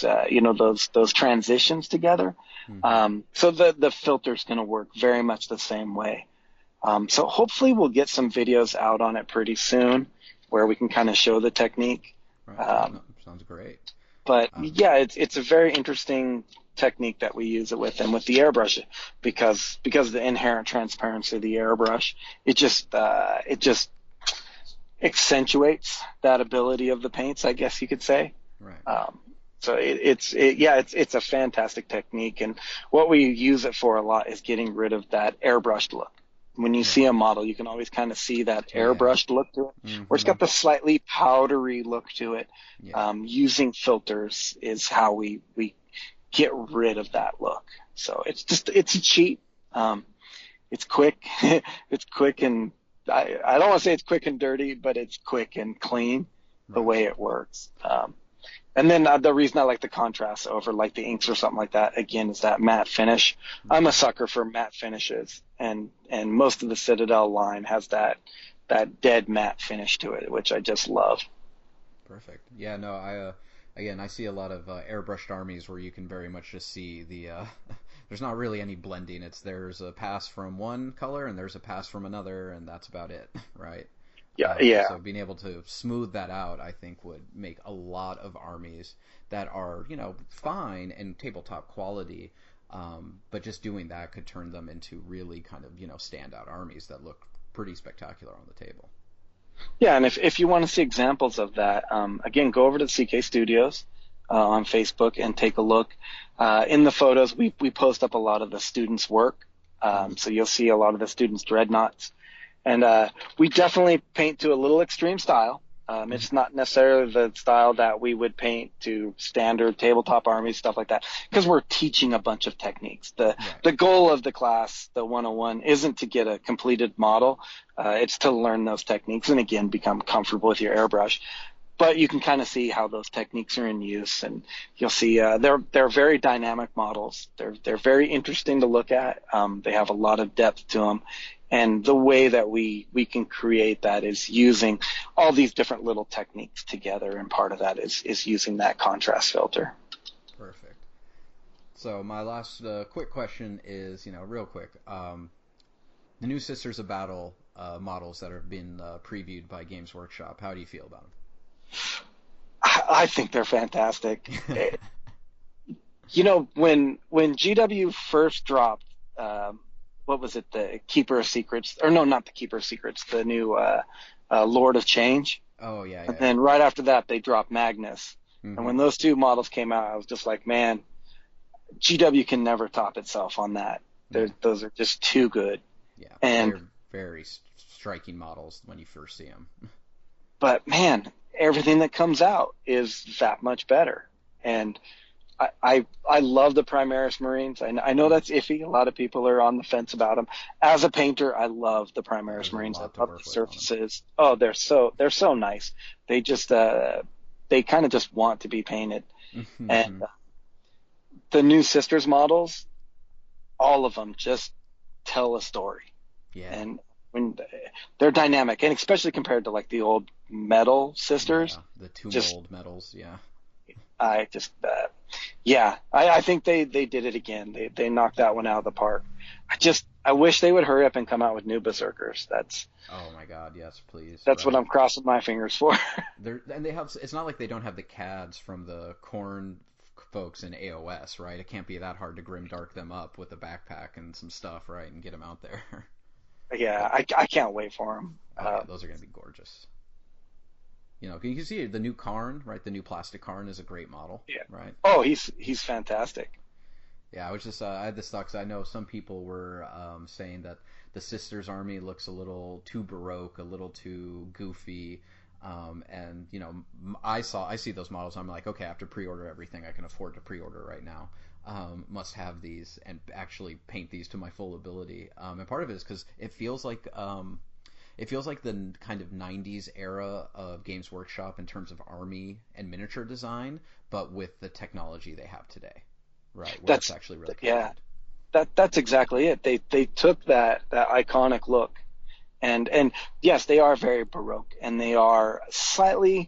C: transitions together. So the filter's going to work very much the same way. So hopefully we'll get some videos out on it pretty soon where we can kind of show the technique.
B: Sounds great.
C: But yeah, it's a very interesting technique that we use it with, and with the airbrush, because of the inherent transparency of the airbrush, it just accentuates that ability of the paints, I guess you could say. So it's a fantastic technique, and what we use it for a lot is getting rid of that airbrushed look. When you see a model, you can always kind of see that airbrushed look to it, where it's got the slightly powdery look to it. Using filters is how we get rid of that look. So it's a cheat. It's quick. It's quick, and I don't want to say it's quick and dirty, but it's quick and clean the way it works. And then the reason I like the contrast over like the inks or something like that, again, is that matte finish. I'm a sucker for matte finishes, and most of the Citadel line has that dead matte finish to it, which I just love.
B: Perfect. Yeah, no, I see a lot of airbrushed armies where you can very much just see there's not really any blending. There's a pass from one color and there's a pass from another, and that's about it, right? So being able to smooth that out, I think, would make a lot of armies that are, fine and tabletop quality, but just doing that could turn them into really kind of, standout armies that look pretty spectacular on the table.
C: Yeah, and if you want to see examples of that, again, go over to CK Studios on Facebook and take a look. In the photos, we post up a lot of the students' work, so you'll see a lot of the students' dreadnoughts. And we definitely paint to a little extreme style. It's not necessarily the style that we would paint to standard tabletop armies, stuff like that, because we're teaching a bunch of techniques. The goal of the class, the 101, isn't to get a completed model. It's to learn those techniques and, again, become comfortable with your airbrush. But you can kind of see how those techniques are in use, and you'll see they're very dynamic models. They're very interesting to look at. They have a lot of depth to them. And the way that we can create that is using all these different little techniques together, and part of that is using that contrast filter.
B: Perfect. So my last quick question is, real quick, the new Sisters of Battle models that have been previewed by Games Workshop, how do you feel about them?
C: I think they're fantastic. When GW first dropped, what was it? The Keeper of Secrets, or no, not the Keeper of Secrets, the new Lord of Change.
B: Oh yeah.
C: And then right after that, they dropped Magnus. Mm-hmm. And when those two models came out, I was just like, man, GW can never top itself on that. Those are just too good.
B: Yeah, and they're very striking models when you first see them.
C: But man, everything that comes out is that much better. And I love the Primaris Marines. I know that's iffy. A lot of people are on the fence about them. As a painter, I love the Primaris Marines. I love the surfaces. Oh, they're so nice. They just they kind of just want to be painted. Mm-hmm. And the new Sisters models, all of them just tell a story.
B: Yeah.
C: And when they're dynamic, and especially compared to like the old metal Sisters,
B: the two mold metals, yeah.
C: I just, I think they did it again. They knocked that one out of the park. I wish they would hurry up and come out with new Berserkers.
B: Oh my God, yes, please.
C: That's what I'm crossing my fingers for.
B: And they have. It's not like they don't have the CADs from the Khorne folks in AOS, right? It can't be that hard to grimdark them up with a backpack and some stuff, right, and get them out there.
C: Yeah, I can't wait for them.
B: Those are going to be gorgeous. You can see the new Karn, right? The new plastic Karn is a great model, right?
C: Oh, he's fantastic.
B: Yeah, I was just I had this thought because I know some people were saying that the Sisters army looks a little too baroque, a little too goofy, and I see those models. I'm like, okay, I have to pre-order everything I can afford to pre-order right now. Must have these and actually paint these to my full ability. And part of it is because it feels like the kind of 90s era of Games Workshop in terms of army and miniature design, but with the technology they have today, right? Where it's actually really cool.
C: Yeah, that's exactly it. They took that iconic look, and yes, they are very baroque, and they are slightly,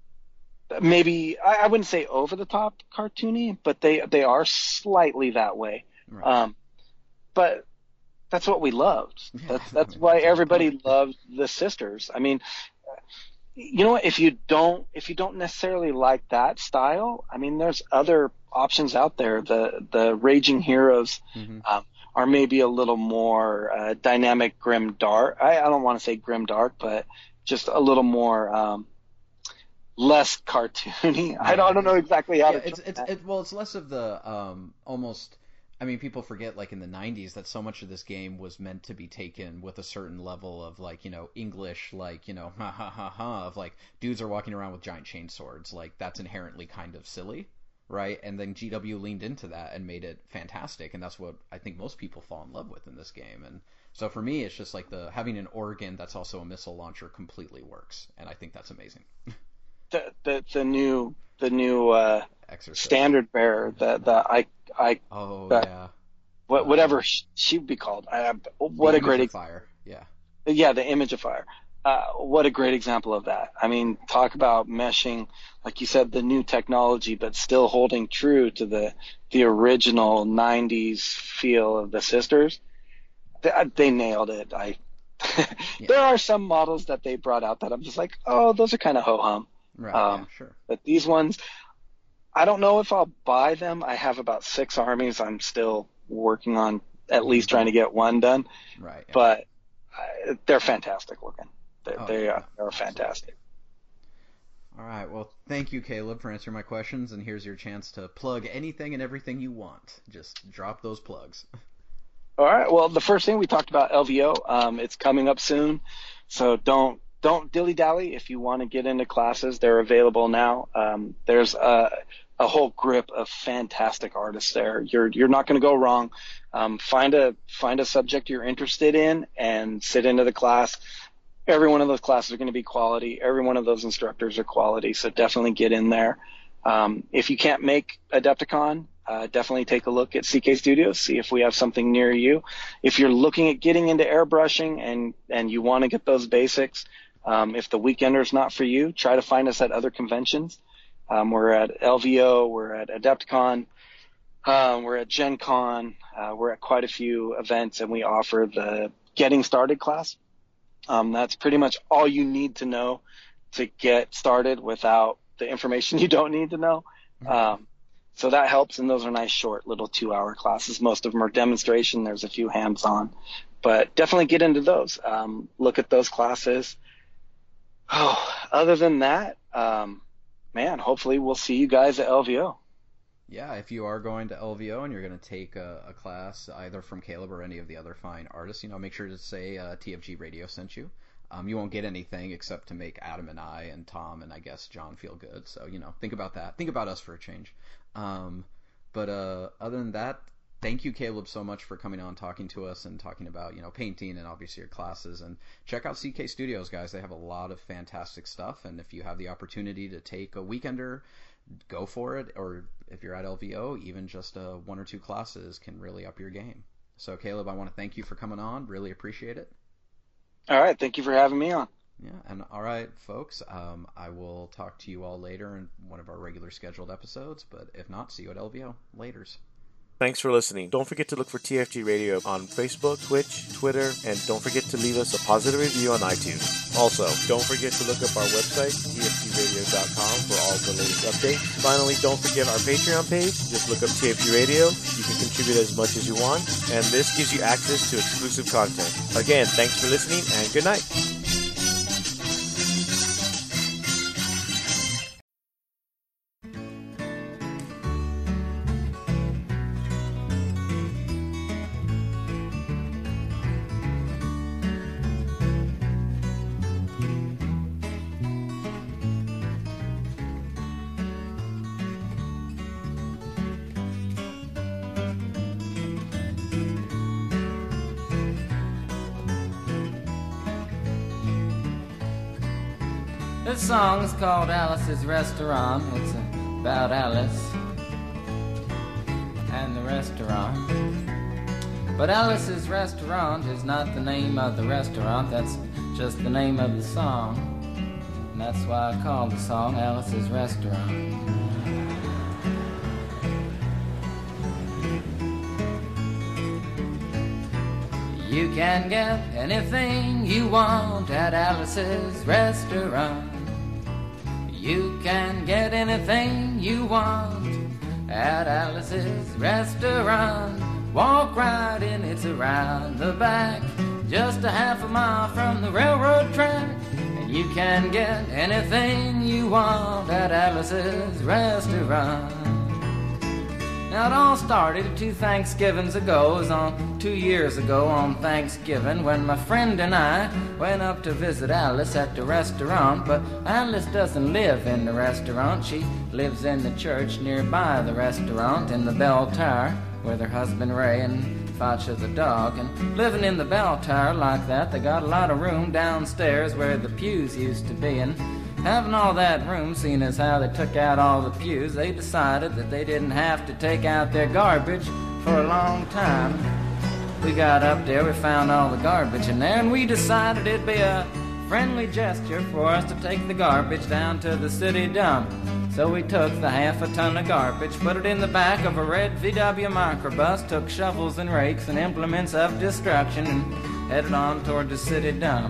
C: maybe I wouldn't say over the top cartoony, but they are slightly that way.
B: Right.
C: But that's what we loved. That's why everybody loved the Sisters. I mean, if you don't necessarily like that style, I mean, there's other options out there. The Raging Heroes are maybe a little more dynamic, grim dark. I don't want to say grim dark, but just a little more less cartoony. Yeah. I don't know exactly how to.
B: It's less of the almost. I mean, people forget, like, in the 90s that so much of this game was meant to be taken with a certain level of, like, English, like, ha ha ha ha, of, like, dudes are walking around with giant chainswords. Like, that's inherently kind of silly, right? And then GW leaned into that and made it fantastic, and that's what I think most people fall in love with in this game. And so for me, it's just like having an organ that's also a missile launcher completely works, and I think that's amazing.
C: The new standard bearer, whatever she would be called. What a great
B: fire! Yeah,
C: the Image of Fire. What a great example of that. I mean, talk about meshing, like you said, the new technology, but still holding true to the original '90s feel of the Sisters. They nailed it. There are some models that they brought out that I'm just like, oh, those are kind of ho hum.
B: Right. Sure.
C: But these ones, I don't know if I'll buy them. I have about 6 armies. I'm still working on at least trying to get one done.
B: Right. Yeah.
C: But they're fantastic looking. They are fantastic.
B: All right. Well, thank you, Caleb, for answering my questions. And here's your chance to plug anything and everything you want. Just drop those plugs. All
C: right. Well, the first thing we talked about LVO. It's coming up soon, so don't don't dilly-dally. If you want to get into classes, they're available now. There's a whole grip of fantastic artists there. You're not going to go wrong. Find a subject you're interested in and sit into the class. Every one of those classes are going to be quality. Every one of those instructors are quality. So definitely get in there. If you can't make Adepticon, definitely take a look at CK Studios, see if we have something near you. If you're looking at getting into airbrushing and you want to get those basics, if the Weekender's not for you, try to find us at other conventions. We're at LVO, we're at Adepticon, we're at Gen Con, we're at quite a few events, and we offer the Getting Started class. That's pretty much all you need to know to get started without the information you don't need to know. So that helps, and those are nice, short, little 2-hour classes. Most of them are demonstration. There's a few hands-on. But definitely get into those. Look at those classes. Other than that, man, hopefully we'll see you guys at LVO.
B: Yeah, if you are going to LVO and you're going to take a class either from Caleb or any of the other fine artists, make sure to say TFG Radio sent you. You won't get anything except to make Adam and I and Tom and I guess John feel good. So, think about that. Think about us for a change. But other than that, thank you, Caleb, so much for coming on, talking to us and talking about, painting and obviously your classes. And check out CK Studios, guys. They have a lot of fantastic stuff. And if you have the opportunity to take a weekender, go for it. Or if you're at LVO, even just 1 or 2 classes can really up your game. So, Caleb, I want to thank you for coming on. Really appreciate it.
C: All right. Thank you for having me on.
B: Yeah. And all right, folks, I will talk to you all later in one of our regular scheduled episodes. But if not, see you at LVO. Laters.
A: Thanks for listening. Don't forget to look for TFG Radio on Facebook, Twitch, Twitter, and don't forget to leave us a positive review on iTunes. Also, don't forget to look up our website, tfgradio.com, for all the latest updates. Finally, don't forget our Patreon page. Just look up TFG Radio. You can contribute as much as you want, and this gives you access to exclusive content. Again, thanks for listening, and good night.
D: This song is called Alice's Restaurant. It's about Alice and the restaurant. But Alice's Restaurant is not the name of the restaurant, that's just the name of the song. And that's why I call the song Alice's Restaurant. You can get anything you want at Alice's Restaurant. You can get anything you want at Alice's Restaurant. Walk right in, it's around the back, just a half a mile from the railroad track. And you can get anything you want at Alice's Restaurant. Now it all started 2 Thanksgivings ago. It was on 2 years ago on Thanksgiving when my friend and I went up to visit Alice at the restaurant. But Alice doesn't live in the restaurant. She lives in the church nearby the restaurant in the bell tower with her husband Ray and Facha the dog. And living in the bell tower like that, they got a lot of room downstairs where the pews used to be. And having all that room, seeing as how they took out all the pews, they decided that they didn't have to take out their garbage for a long time. We got up there, we found all the garbage in there, and we decided it'd be a friendly gesture for us to take the garbage down to the city dump. So we took the half a ton of garbage, put it in the back of a red VW microbus, took shovels and rakes and implements of destruction, and headed on toward the city dump.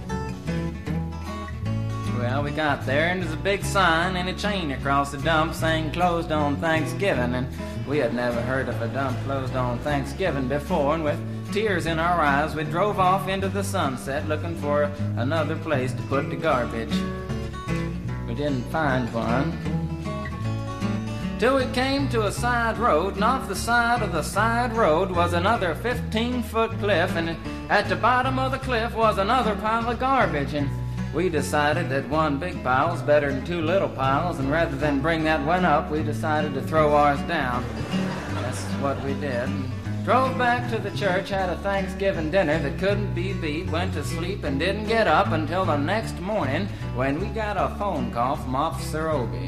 D: Well, we got there, and there's a big sign and a chain across the dump saying closed on Thanksgiving, and we had never heard of a dump closed on Thanksgiving before, and with tears in our eyes, we drove off into the sunset looking for another place to put the garbage. We didn't find one till we came to a side road, and off the side of the side road was another 15-foot cliff, and at the bottom of the cliff was another pile of garbage. And we decided that one big pile was better than two little piles, and rather than bring that one up, we decided to throw ours down. That's what we did. Drove back to the church, had a Thanksgiving dinner that couldn't be beat, went to sleep and didn't get up until the next morning when we got a phone call from Officer Obie.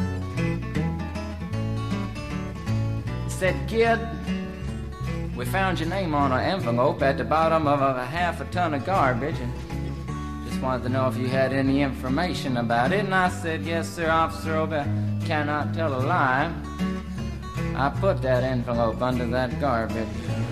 D: He said, "Kid, we found your name on an envelope at the bottom of a half a ton of garbage, and just wanted to know if you had any information about it." And I said, "Yes, sir, Officer Obie, I cannot tell a lie. I put that envelope under that garbage."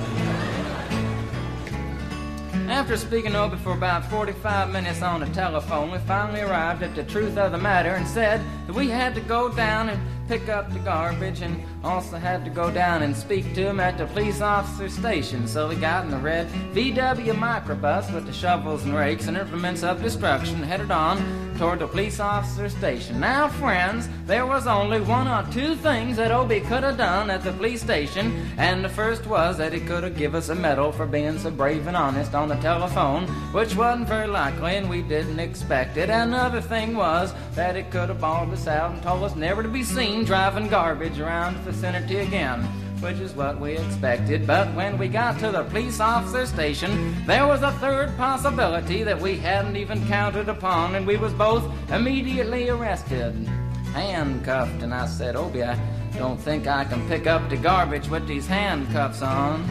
D: After speaking to Obie for about 45 minutes on the telephone, we finally arrived at the truth of the matter and said that we had to go down and pick up the garbage and also had to go down and speak to him at the police officer station. So we got in the red VW microbus with the shovels and rakes and implements of destruction, headed on toward the police officer station. Now, friends, there was only one or two things that Obie could have done at the police station, and the first was that he could have given us a medal for being so brave and honest on the telephone, which wasn't very likely and we didn't expect it. Another thing was that he could have bawled us out and told us never to be seen driving garbage around the vicinity again, which is what we expected. But when we got to the police officer station, there was a third possibility that we hadn't even counted upon, and we was both immediately arrested, handcuffed. And I said, "Obie, I don't think I can pick up the garbage with these handcuffs on."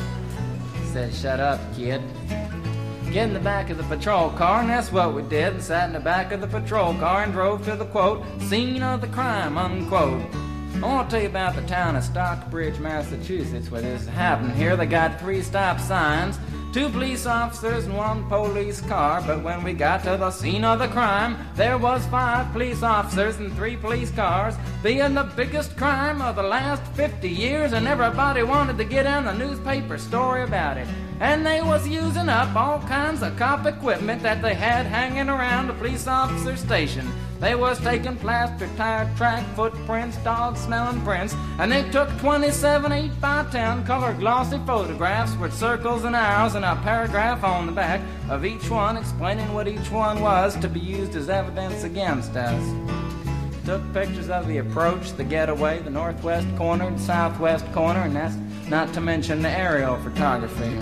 D: He said, "Shut up, kid. Get in the back of the patrol car," and that's what we did, and sat in the back of the patrol car and drove to the, quote, "scene of the crime," unquote. I want to tell you about the town of Stockbridge, Massachusetts, where this happened. Here they got 3 stop signs, 2 police officers and 1 police car, but when we got to the scene of the crime, there was 5 police officers and 3 police cars, being the biggest crime of the last 50 years, and everybody wanted to get in the newspaper story about it. And they was using up all kinds of cop equipment that they had hanging around the police officer station. They was taking plaster, tire track, footprints, dog-smelling prints, and they took 27 8x10 color glossy photographs with circles and arrows and a paragraph on the back of each one explaining what each one was to be used as evidence against us. Took pictures of the approach, the getaway, the northwest corner and southwest corner, and that's not to mention the aerial photography.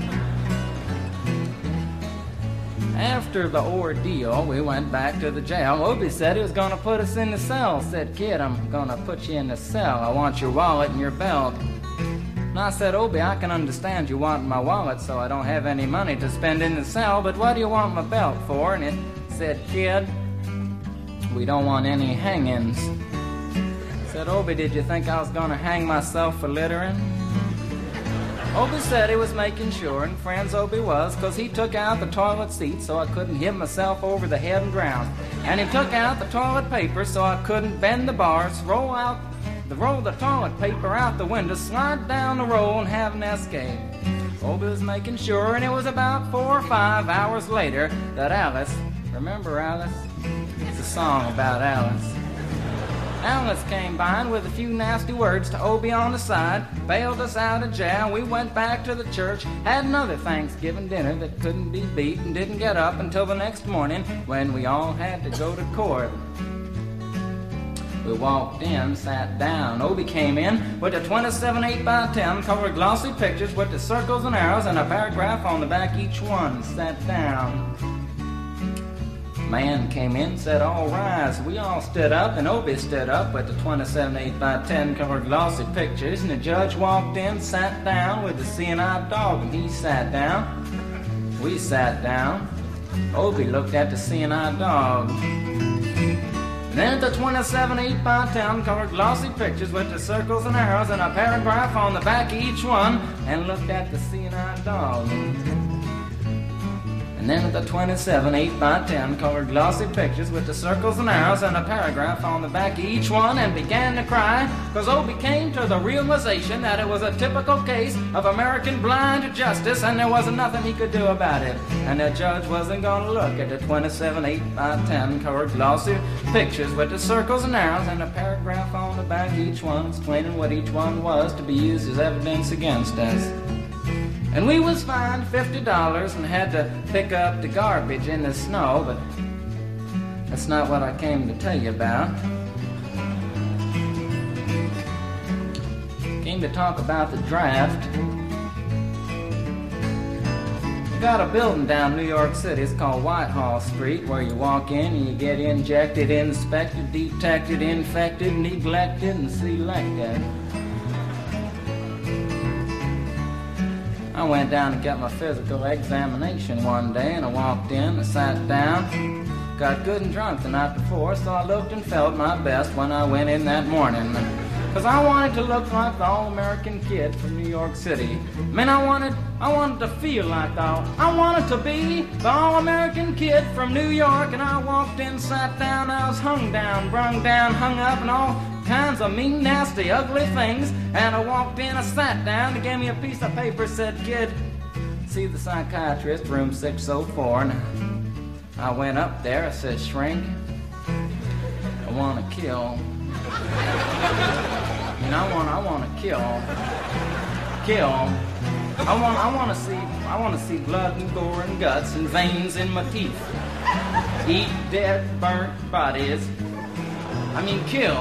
D: After the ordeal, we went back to the jail. Obie said he was going to put us in the cell. Said, "Kid, I'm going to put you in the cell. I want your wallet and your belt." And I said, "Obie, I can understand you want my wallet so I don't have any money to spend in the cell, but what do you want my belt for?" And it said, "Kid, we don't want any hangings." I said, "Obie, did you think I was going to hang myself for littering?" Obie said he was making sure, and friends Obie was, because he took out the toilet seat so I couldn't hit myself over the head and drown. And he took out the toilet paper so I couldn't bend the bars, roll the toilet paper out the window, slide down the roll, and have an escape. Obie was making sure, and it was about 4 or 5 hours later that Alice, remember Alice? It's a song about Alice. Alice came by and with a few nasty words to Obie on the side, bailed us out of jail. We went back to the church, had another Thanksgiving dinner that couldn't be beat, and didn't get up until the next morning when we all had to go to court. We walked in, sat down. Obie came in with the 27 8x10 colored glossy pictures with the circles and arrows and a paragraph on the back each one. Sat down. Man came in, said, "All rise." We all stood up, and Obie stood up with the 27 8x10 colored glossy pictures, and the judge walked in, sat down with the seeing-eyed dog, and he sat down. We sat down. Obie looked at the seeing-eyed dog. And then the 27 8x10 colored glossy pictures with the circles and arrows and a paragraph on the back of each one, and looked at the seeing-eyed dog. And then the 27 8x10 colored glossy pictures with the circles and arrows and a paragraph on the back of each one, and began to cry, because Obie came to the realization that it was a typical case of American blind justice, and there wasn't nothing he could do about it. And the judge wasn't going to look at the 27 8x10 colored glossy pictures with the circles and arrows and a paragraph on the back of each one explaining what each one was to be used as evidence against us. And we was fined $50 and had to pick up the garbage in the snow, but That's not what I came to tell you about. Came to talk about the draft. We got a building down New York City. It's called Whitehall Street, where you walk in and you get injected, inspected, detected, infected, neglected, and selected. I went down to get my physical examination one day, and I walked in, I sat down. Got good and drunk the night before, so I looked and felt my best when I went in that morning. Because I wanted to look like the all-American kid from New York City. Man, I wanted to feel like I wanted to be the all-American kid from New York. And I walked in, sat down, I was hung down, brung down, hung up, and all kinds of mean, nasty, ugly things. And I walked in, I sat down, they gave me a piece of paper, said, "Kid, see the psychiatrist, room 604. And I went up there, I said, "Shrink, I want to kill. And I want to kill. I want to see blood and gore and guts and veins in my teeth. Eat dead, burnt bodies. I mean, kill.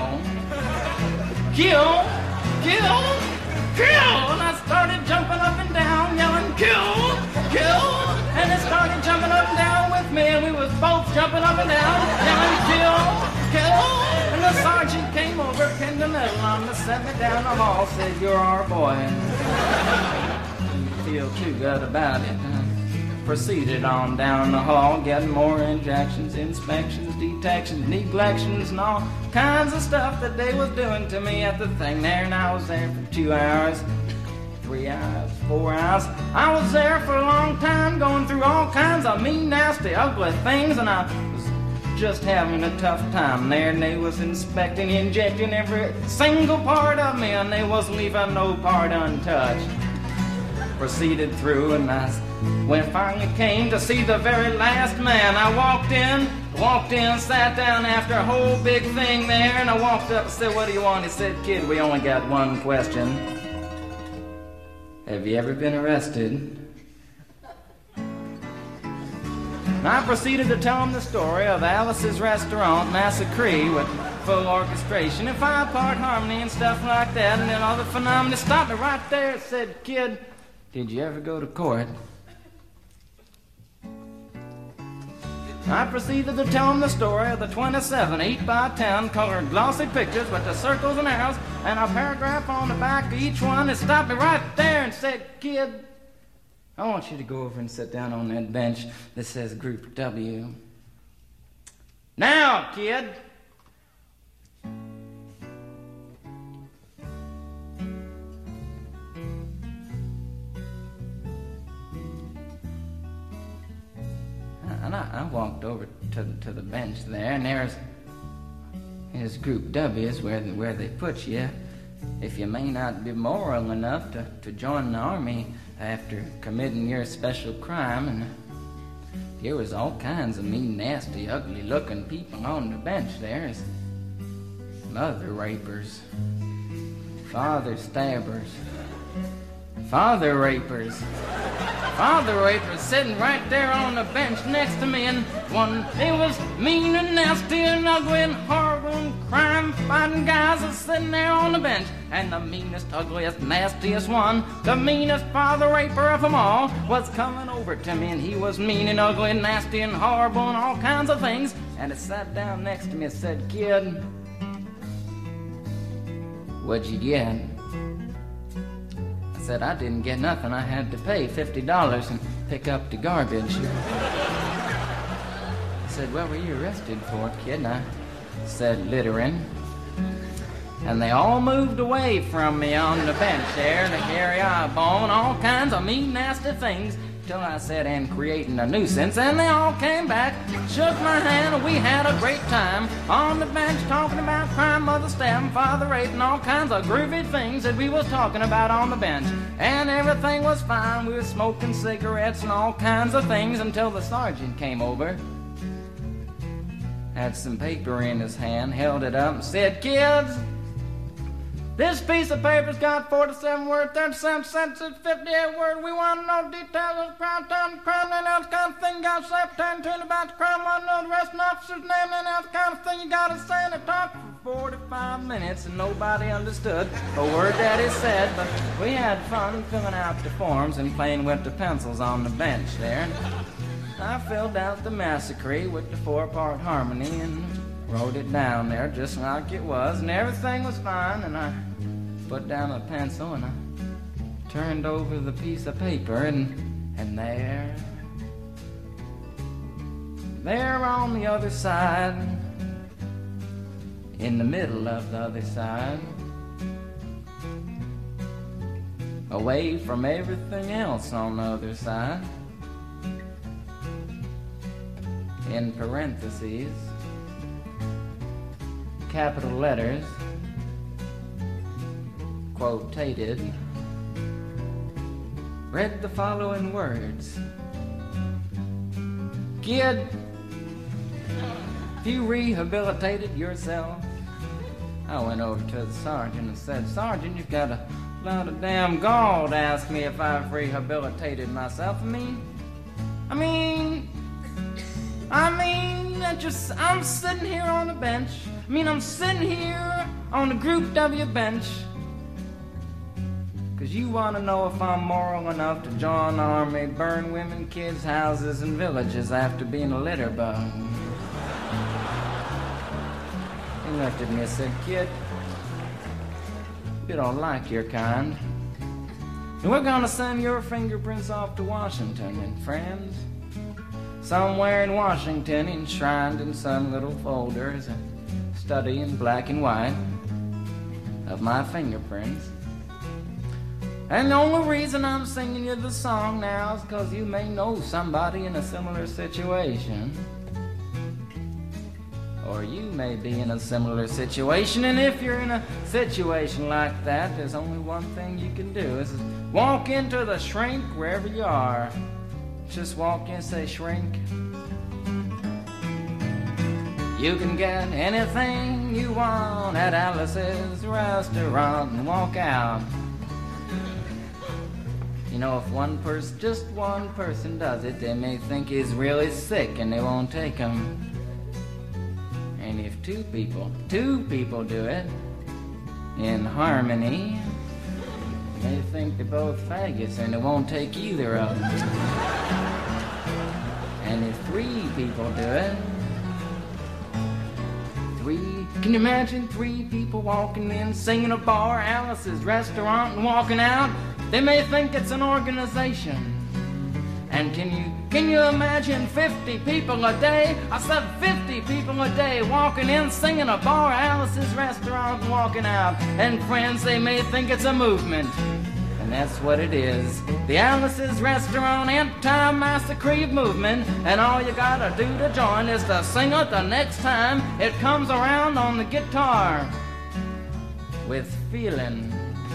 D: And I started jumping up and down, yelling, kill. And they started jumping up and down with me, and we was both jumping up and down, yelling, kill. And the sergeant came over, pinned the medal on me, set me down the hall, said, "You're our boy." Didn't feel too good about it. Proceeded on down the hall, getting more injections, inspections, detections, neglections, and all kinds of stuff that they was doing to me at the thing there. And I was there for 2 hours, 3 hours, 4 hours. I was there for a long time, going through all kinds of mean, nasty, ugly things, and I was just having a tough time there. And they was inspecting, injecting every single part of me, and they was leaving no part untouched. Proceeded through, and when it finally came to see the very last man, I walked in, sat down after a whole big thing there, and I walked up and said, "What do you want?" He said, "Kid, we only got one question. Have you ever been arrested?" And I proceeded to tell him the story of Alice's Restaurant, Massacre, with full orchestration and 5-part harmony and stuff like that, and then all the phenomena. Stopped me right there and said, "Kid, did you ever go to court?" I proceeded to tell him the story of the 27 8x10 colored glossy pictures with the circles and arrows and a paragraph on the back of each one. It stopped me right there and said, "Kid, I want you to go over and sit down on that bench that says Group W. Now, kid." And I walked over to the bench there, and there's Group W is where they put you if you may not be moral enough to join the army after committing your special crime. And there was all kinds of mean, nasty, ugly-looking people on the bench there. Mother rapers, father stabbers, father rapers sitting right there on the bench next to me, and one, they was mean and nasty and ugly and horrible and crime-fighting guys was sitting there on the bench. And the meanest, ugliest, nastiest one, the meanest father raper of them all, was coming over to me, and he was mean and ugly and nasty and horrible and all kinds of things. And he sat down next to me and said, "Kid, what'd you get?" I said, "I didn't get nothing. I had to pay $50 and pick up the garbage." He said, "What were you arrested for, kid?" And I said, "Littering." And they all moved away from me on the bench there to carry eyeball and all kinds of mean, nasty things, till I said, "And creating a nuisance." And they all came back, shook my hand, and we had a great time on the bench talking about crime, mother stabbing, father rape, and all kinds of groovy things that we was talking about on the bench. And everything was fine. We were smoking cigarettes and all kinds of things until the sergeant came over, had some paper in his hand, held it up, and said, "Kids, This piece of paper's got 47 words, 37 sentences, 58 words. We want to know details of the crime, time, crime, and else kind of thing. Got to say, pretend to about the crime. Want to know the rest of the officer's name, and else kind of thing. You got to say, and it talked for 45 minutes, and nobody understood a word that he said. But we had fun filling out the forms and playing with the pencils on the bench there. I filled out the massacre with the 4-part harmony and wrote it down there just like it was, and everything was fine, and I put down a pencil and I turned over the piece of paper, and there on the other side, in the middle of the other side, away from everything else on the other side, in parentheses, capital letters, quotated, read the following words. Kid, if you rehabilitated yourself. I went over to the sergeant and said, Sergeant, you've got a lot of damn gall to ask me if I've rehabilitated myself. I'm sitting here on the bench. I'm sitting here on the Group W bench. 'Cause you want to know if I'm moral enough to join the army, burn women, kids' houses, and villages after being a litter bug. He looked at me and said, Kid, you don't like your kind. And we're gonna send your fingerprints off to Washington, and friends, somewhere in Washington, enshrined in some little folder, is a study in black and white of my fingerprints. And the only reason I'm singing you the song now is because you may know somebody in a similar situation. Or you may be in a similar situation, and if you're in a situation like that, there's only one thing you can do, is walk into the shrink wherever you are. Just walk in and say, Shrink, you can get anything you want at Alice's restaurant, and walk out. You know, if just one person does it, they may think he's really sick and they won't take him. And if two people do it in harmony, they think they're both faggots and they won't take either of them. And if 3 people do it, can you imagine 3 people walking in, singing a bar, Alice's restaurant, and walking out? They may think it's an organization. And can you imagine 50 people a day? I said 50 people a day walking in, singing a bar, Alice's restaurant, and walking out. And friends, they may think it's a movement. And that's what it is. The Alice's Restaurant Anti-Massacre Movement. And all you gotta do to join is to sing it the next time it comes around on the guitar. With feeling.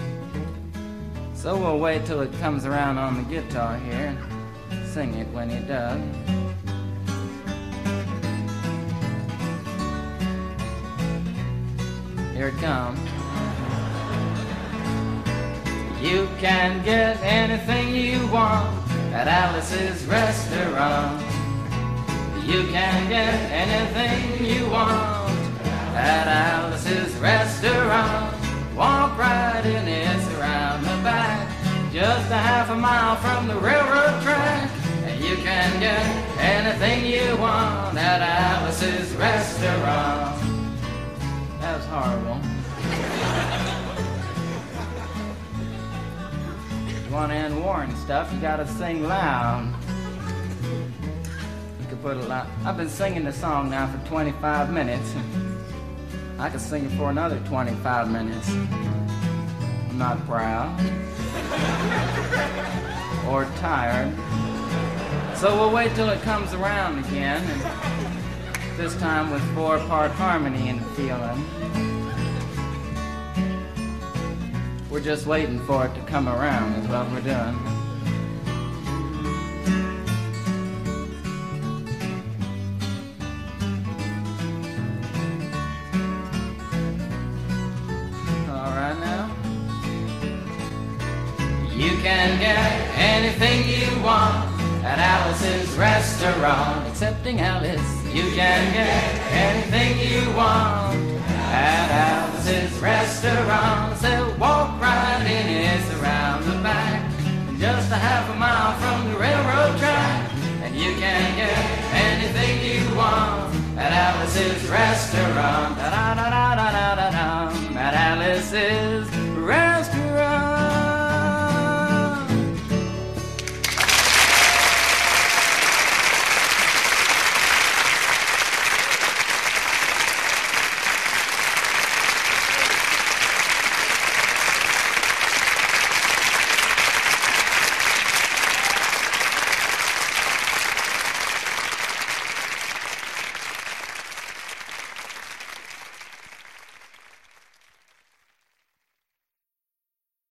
D: So we'll wait till it comes around on the guitar here. Sing it when he does. Here it comes. You can get anything you want at Alice's restaurant. You can get anything you want at Alice's restaurant. Walk right in, it's around the back, just a half a mile from the railroad track. And you can get anything you want at Alice's restaurant. That was horrible. You want to end war and stuff, you gotta sing loud. You could put a lot. I've been singing the song now for 25 minutes. I could sing it for another 25 minutes. I'm not proud or tired. So we'll wait till it comes around again, and this time with 4-part harmony and feeling. We're just waiting for it to come around is what we're doing. All right now. You can get anything you want at Alice's restaurant. Accepting Alice, you can get anything you want at Alice's restaurant. So walk right in, it's around the back, just a half a mile from the railroad track. And you can get anything you want at Alice's restaurant.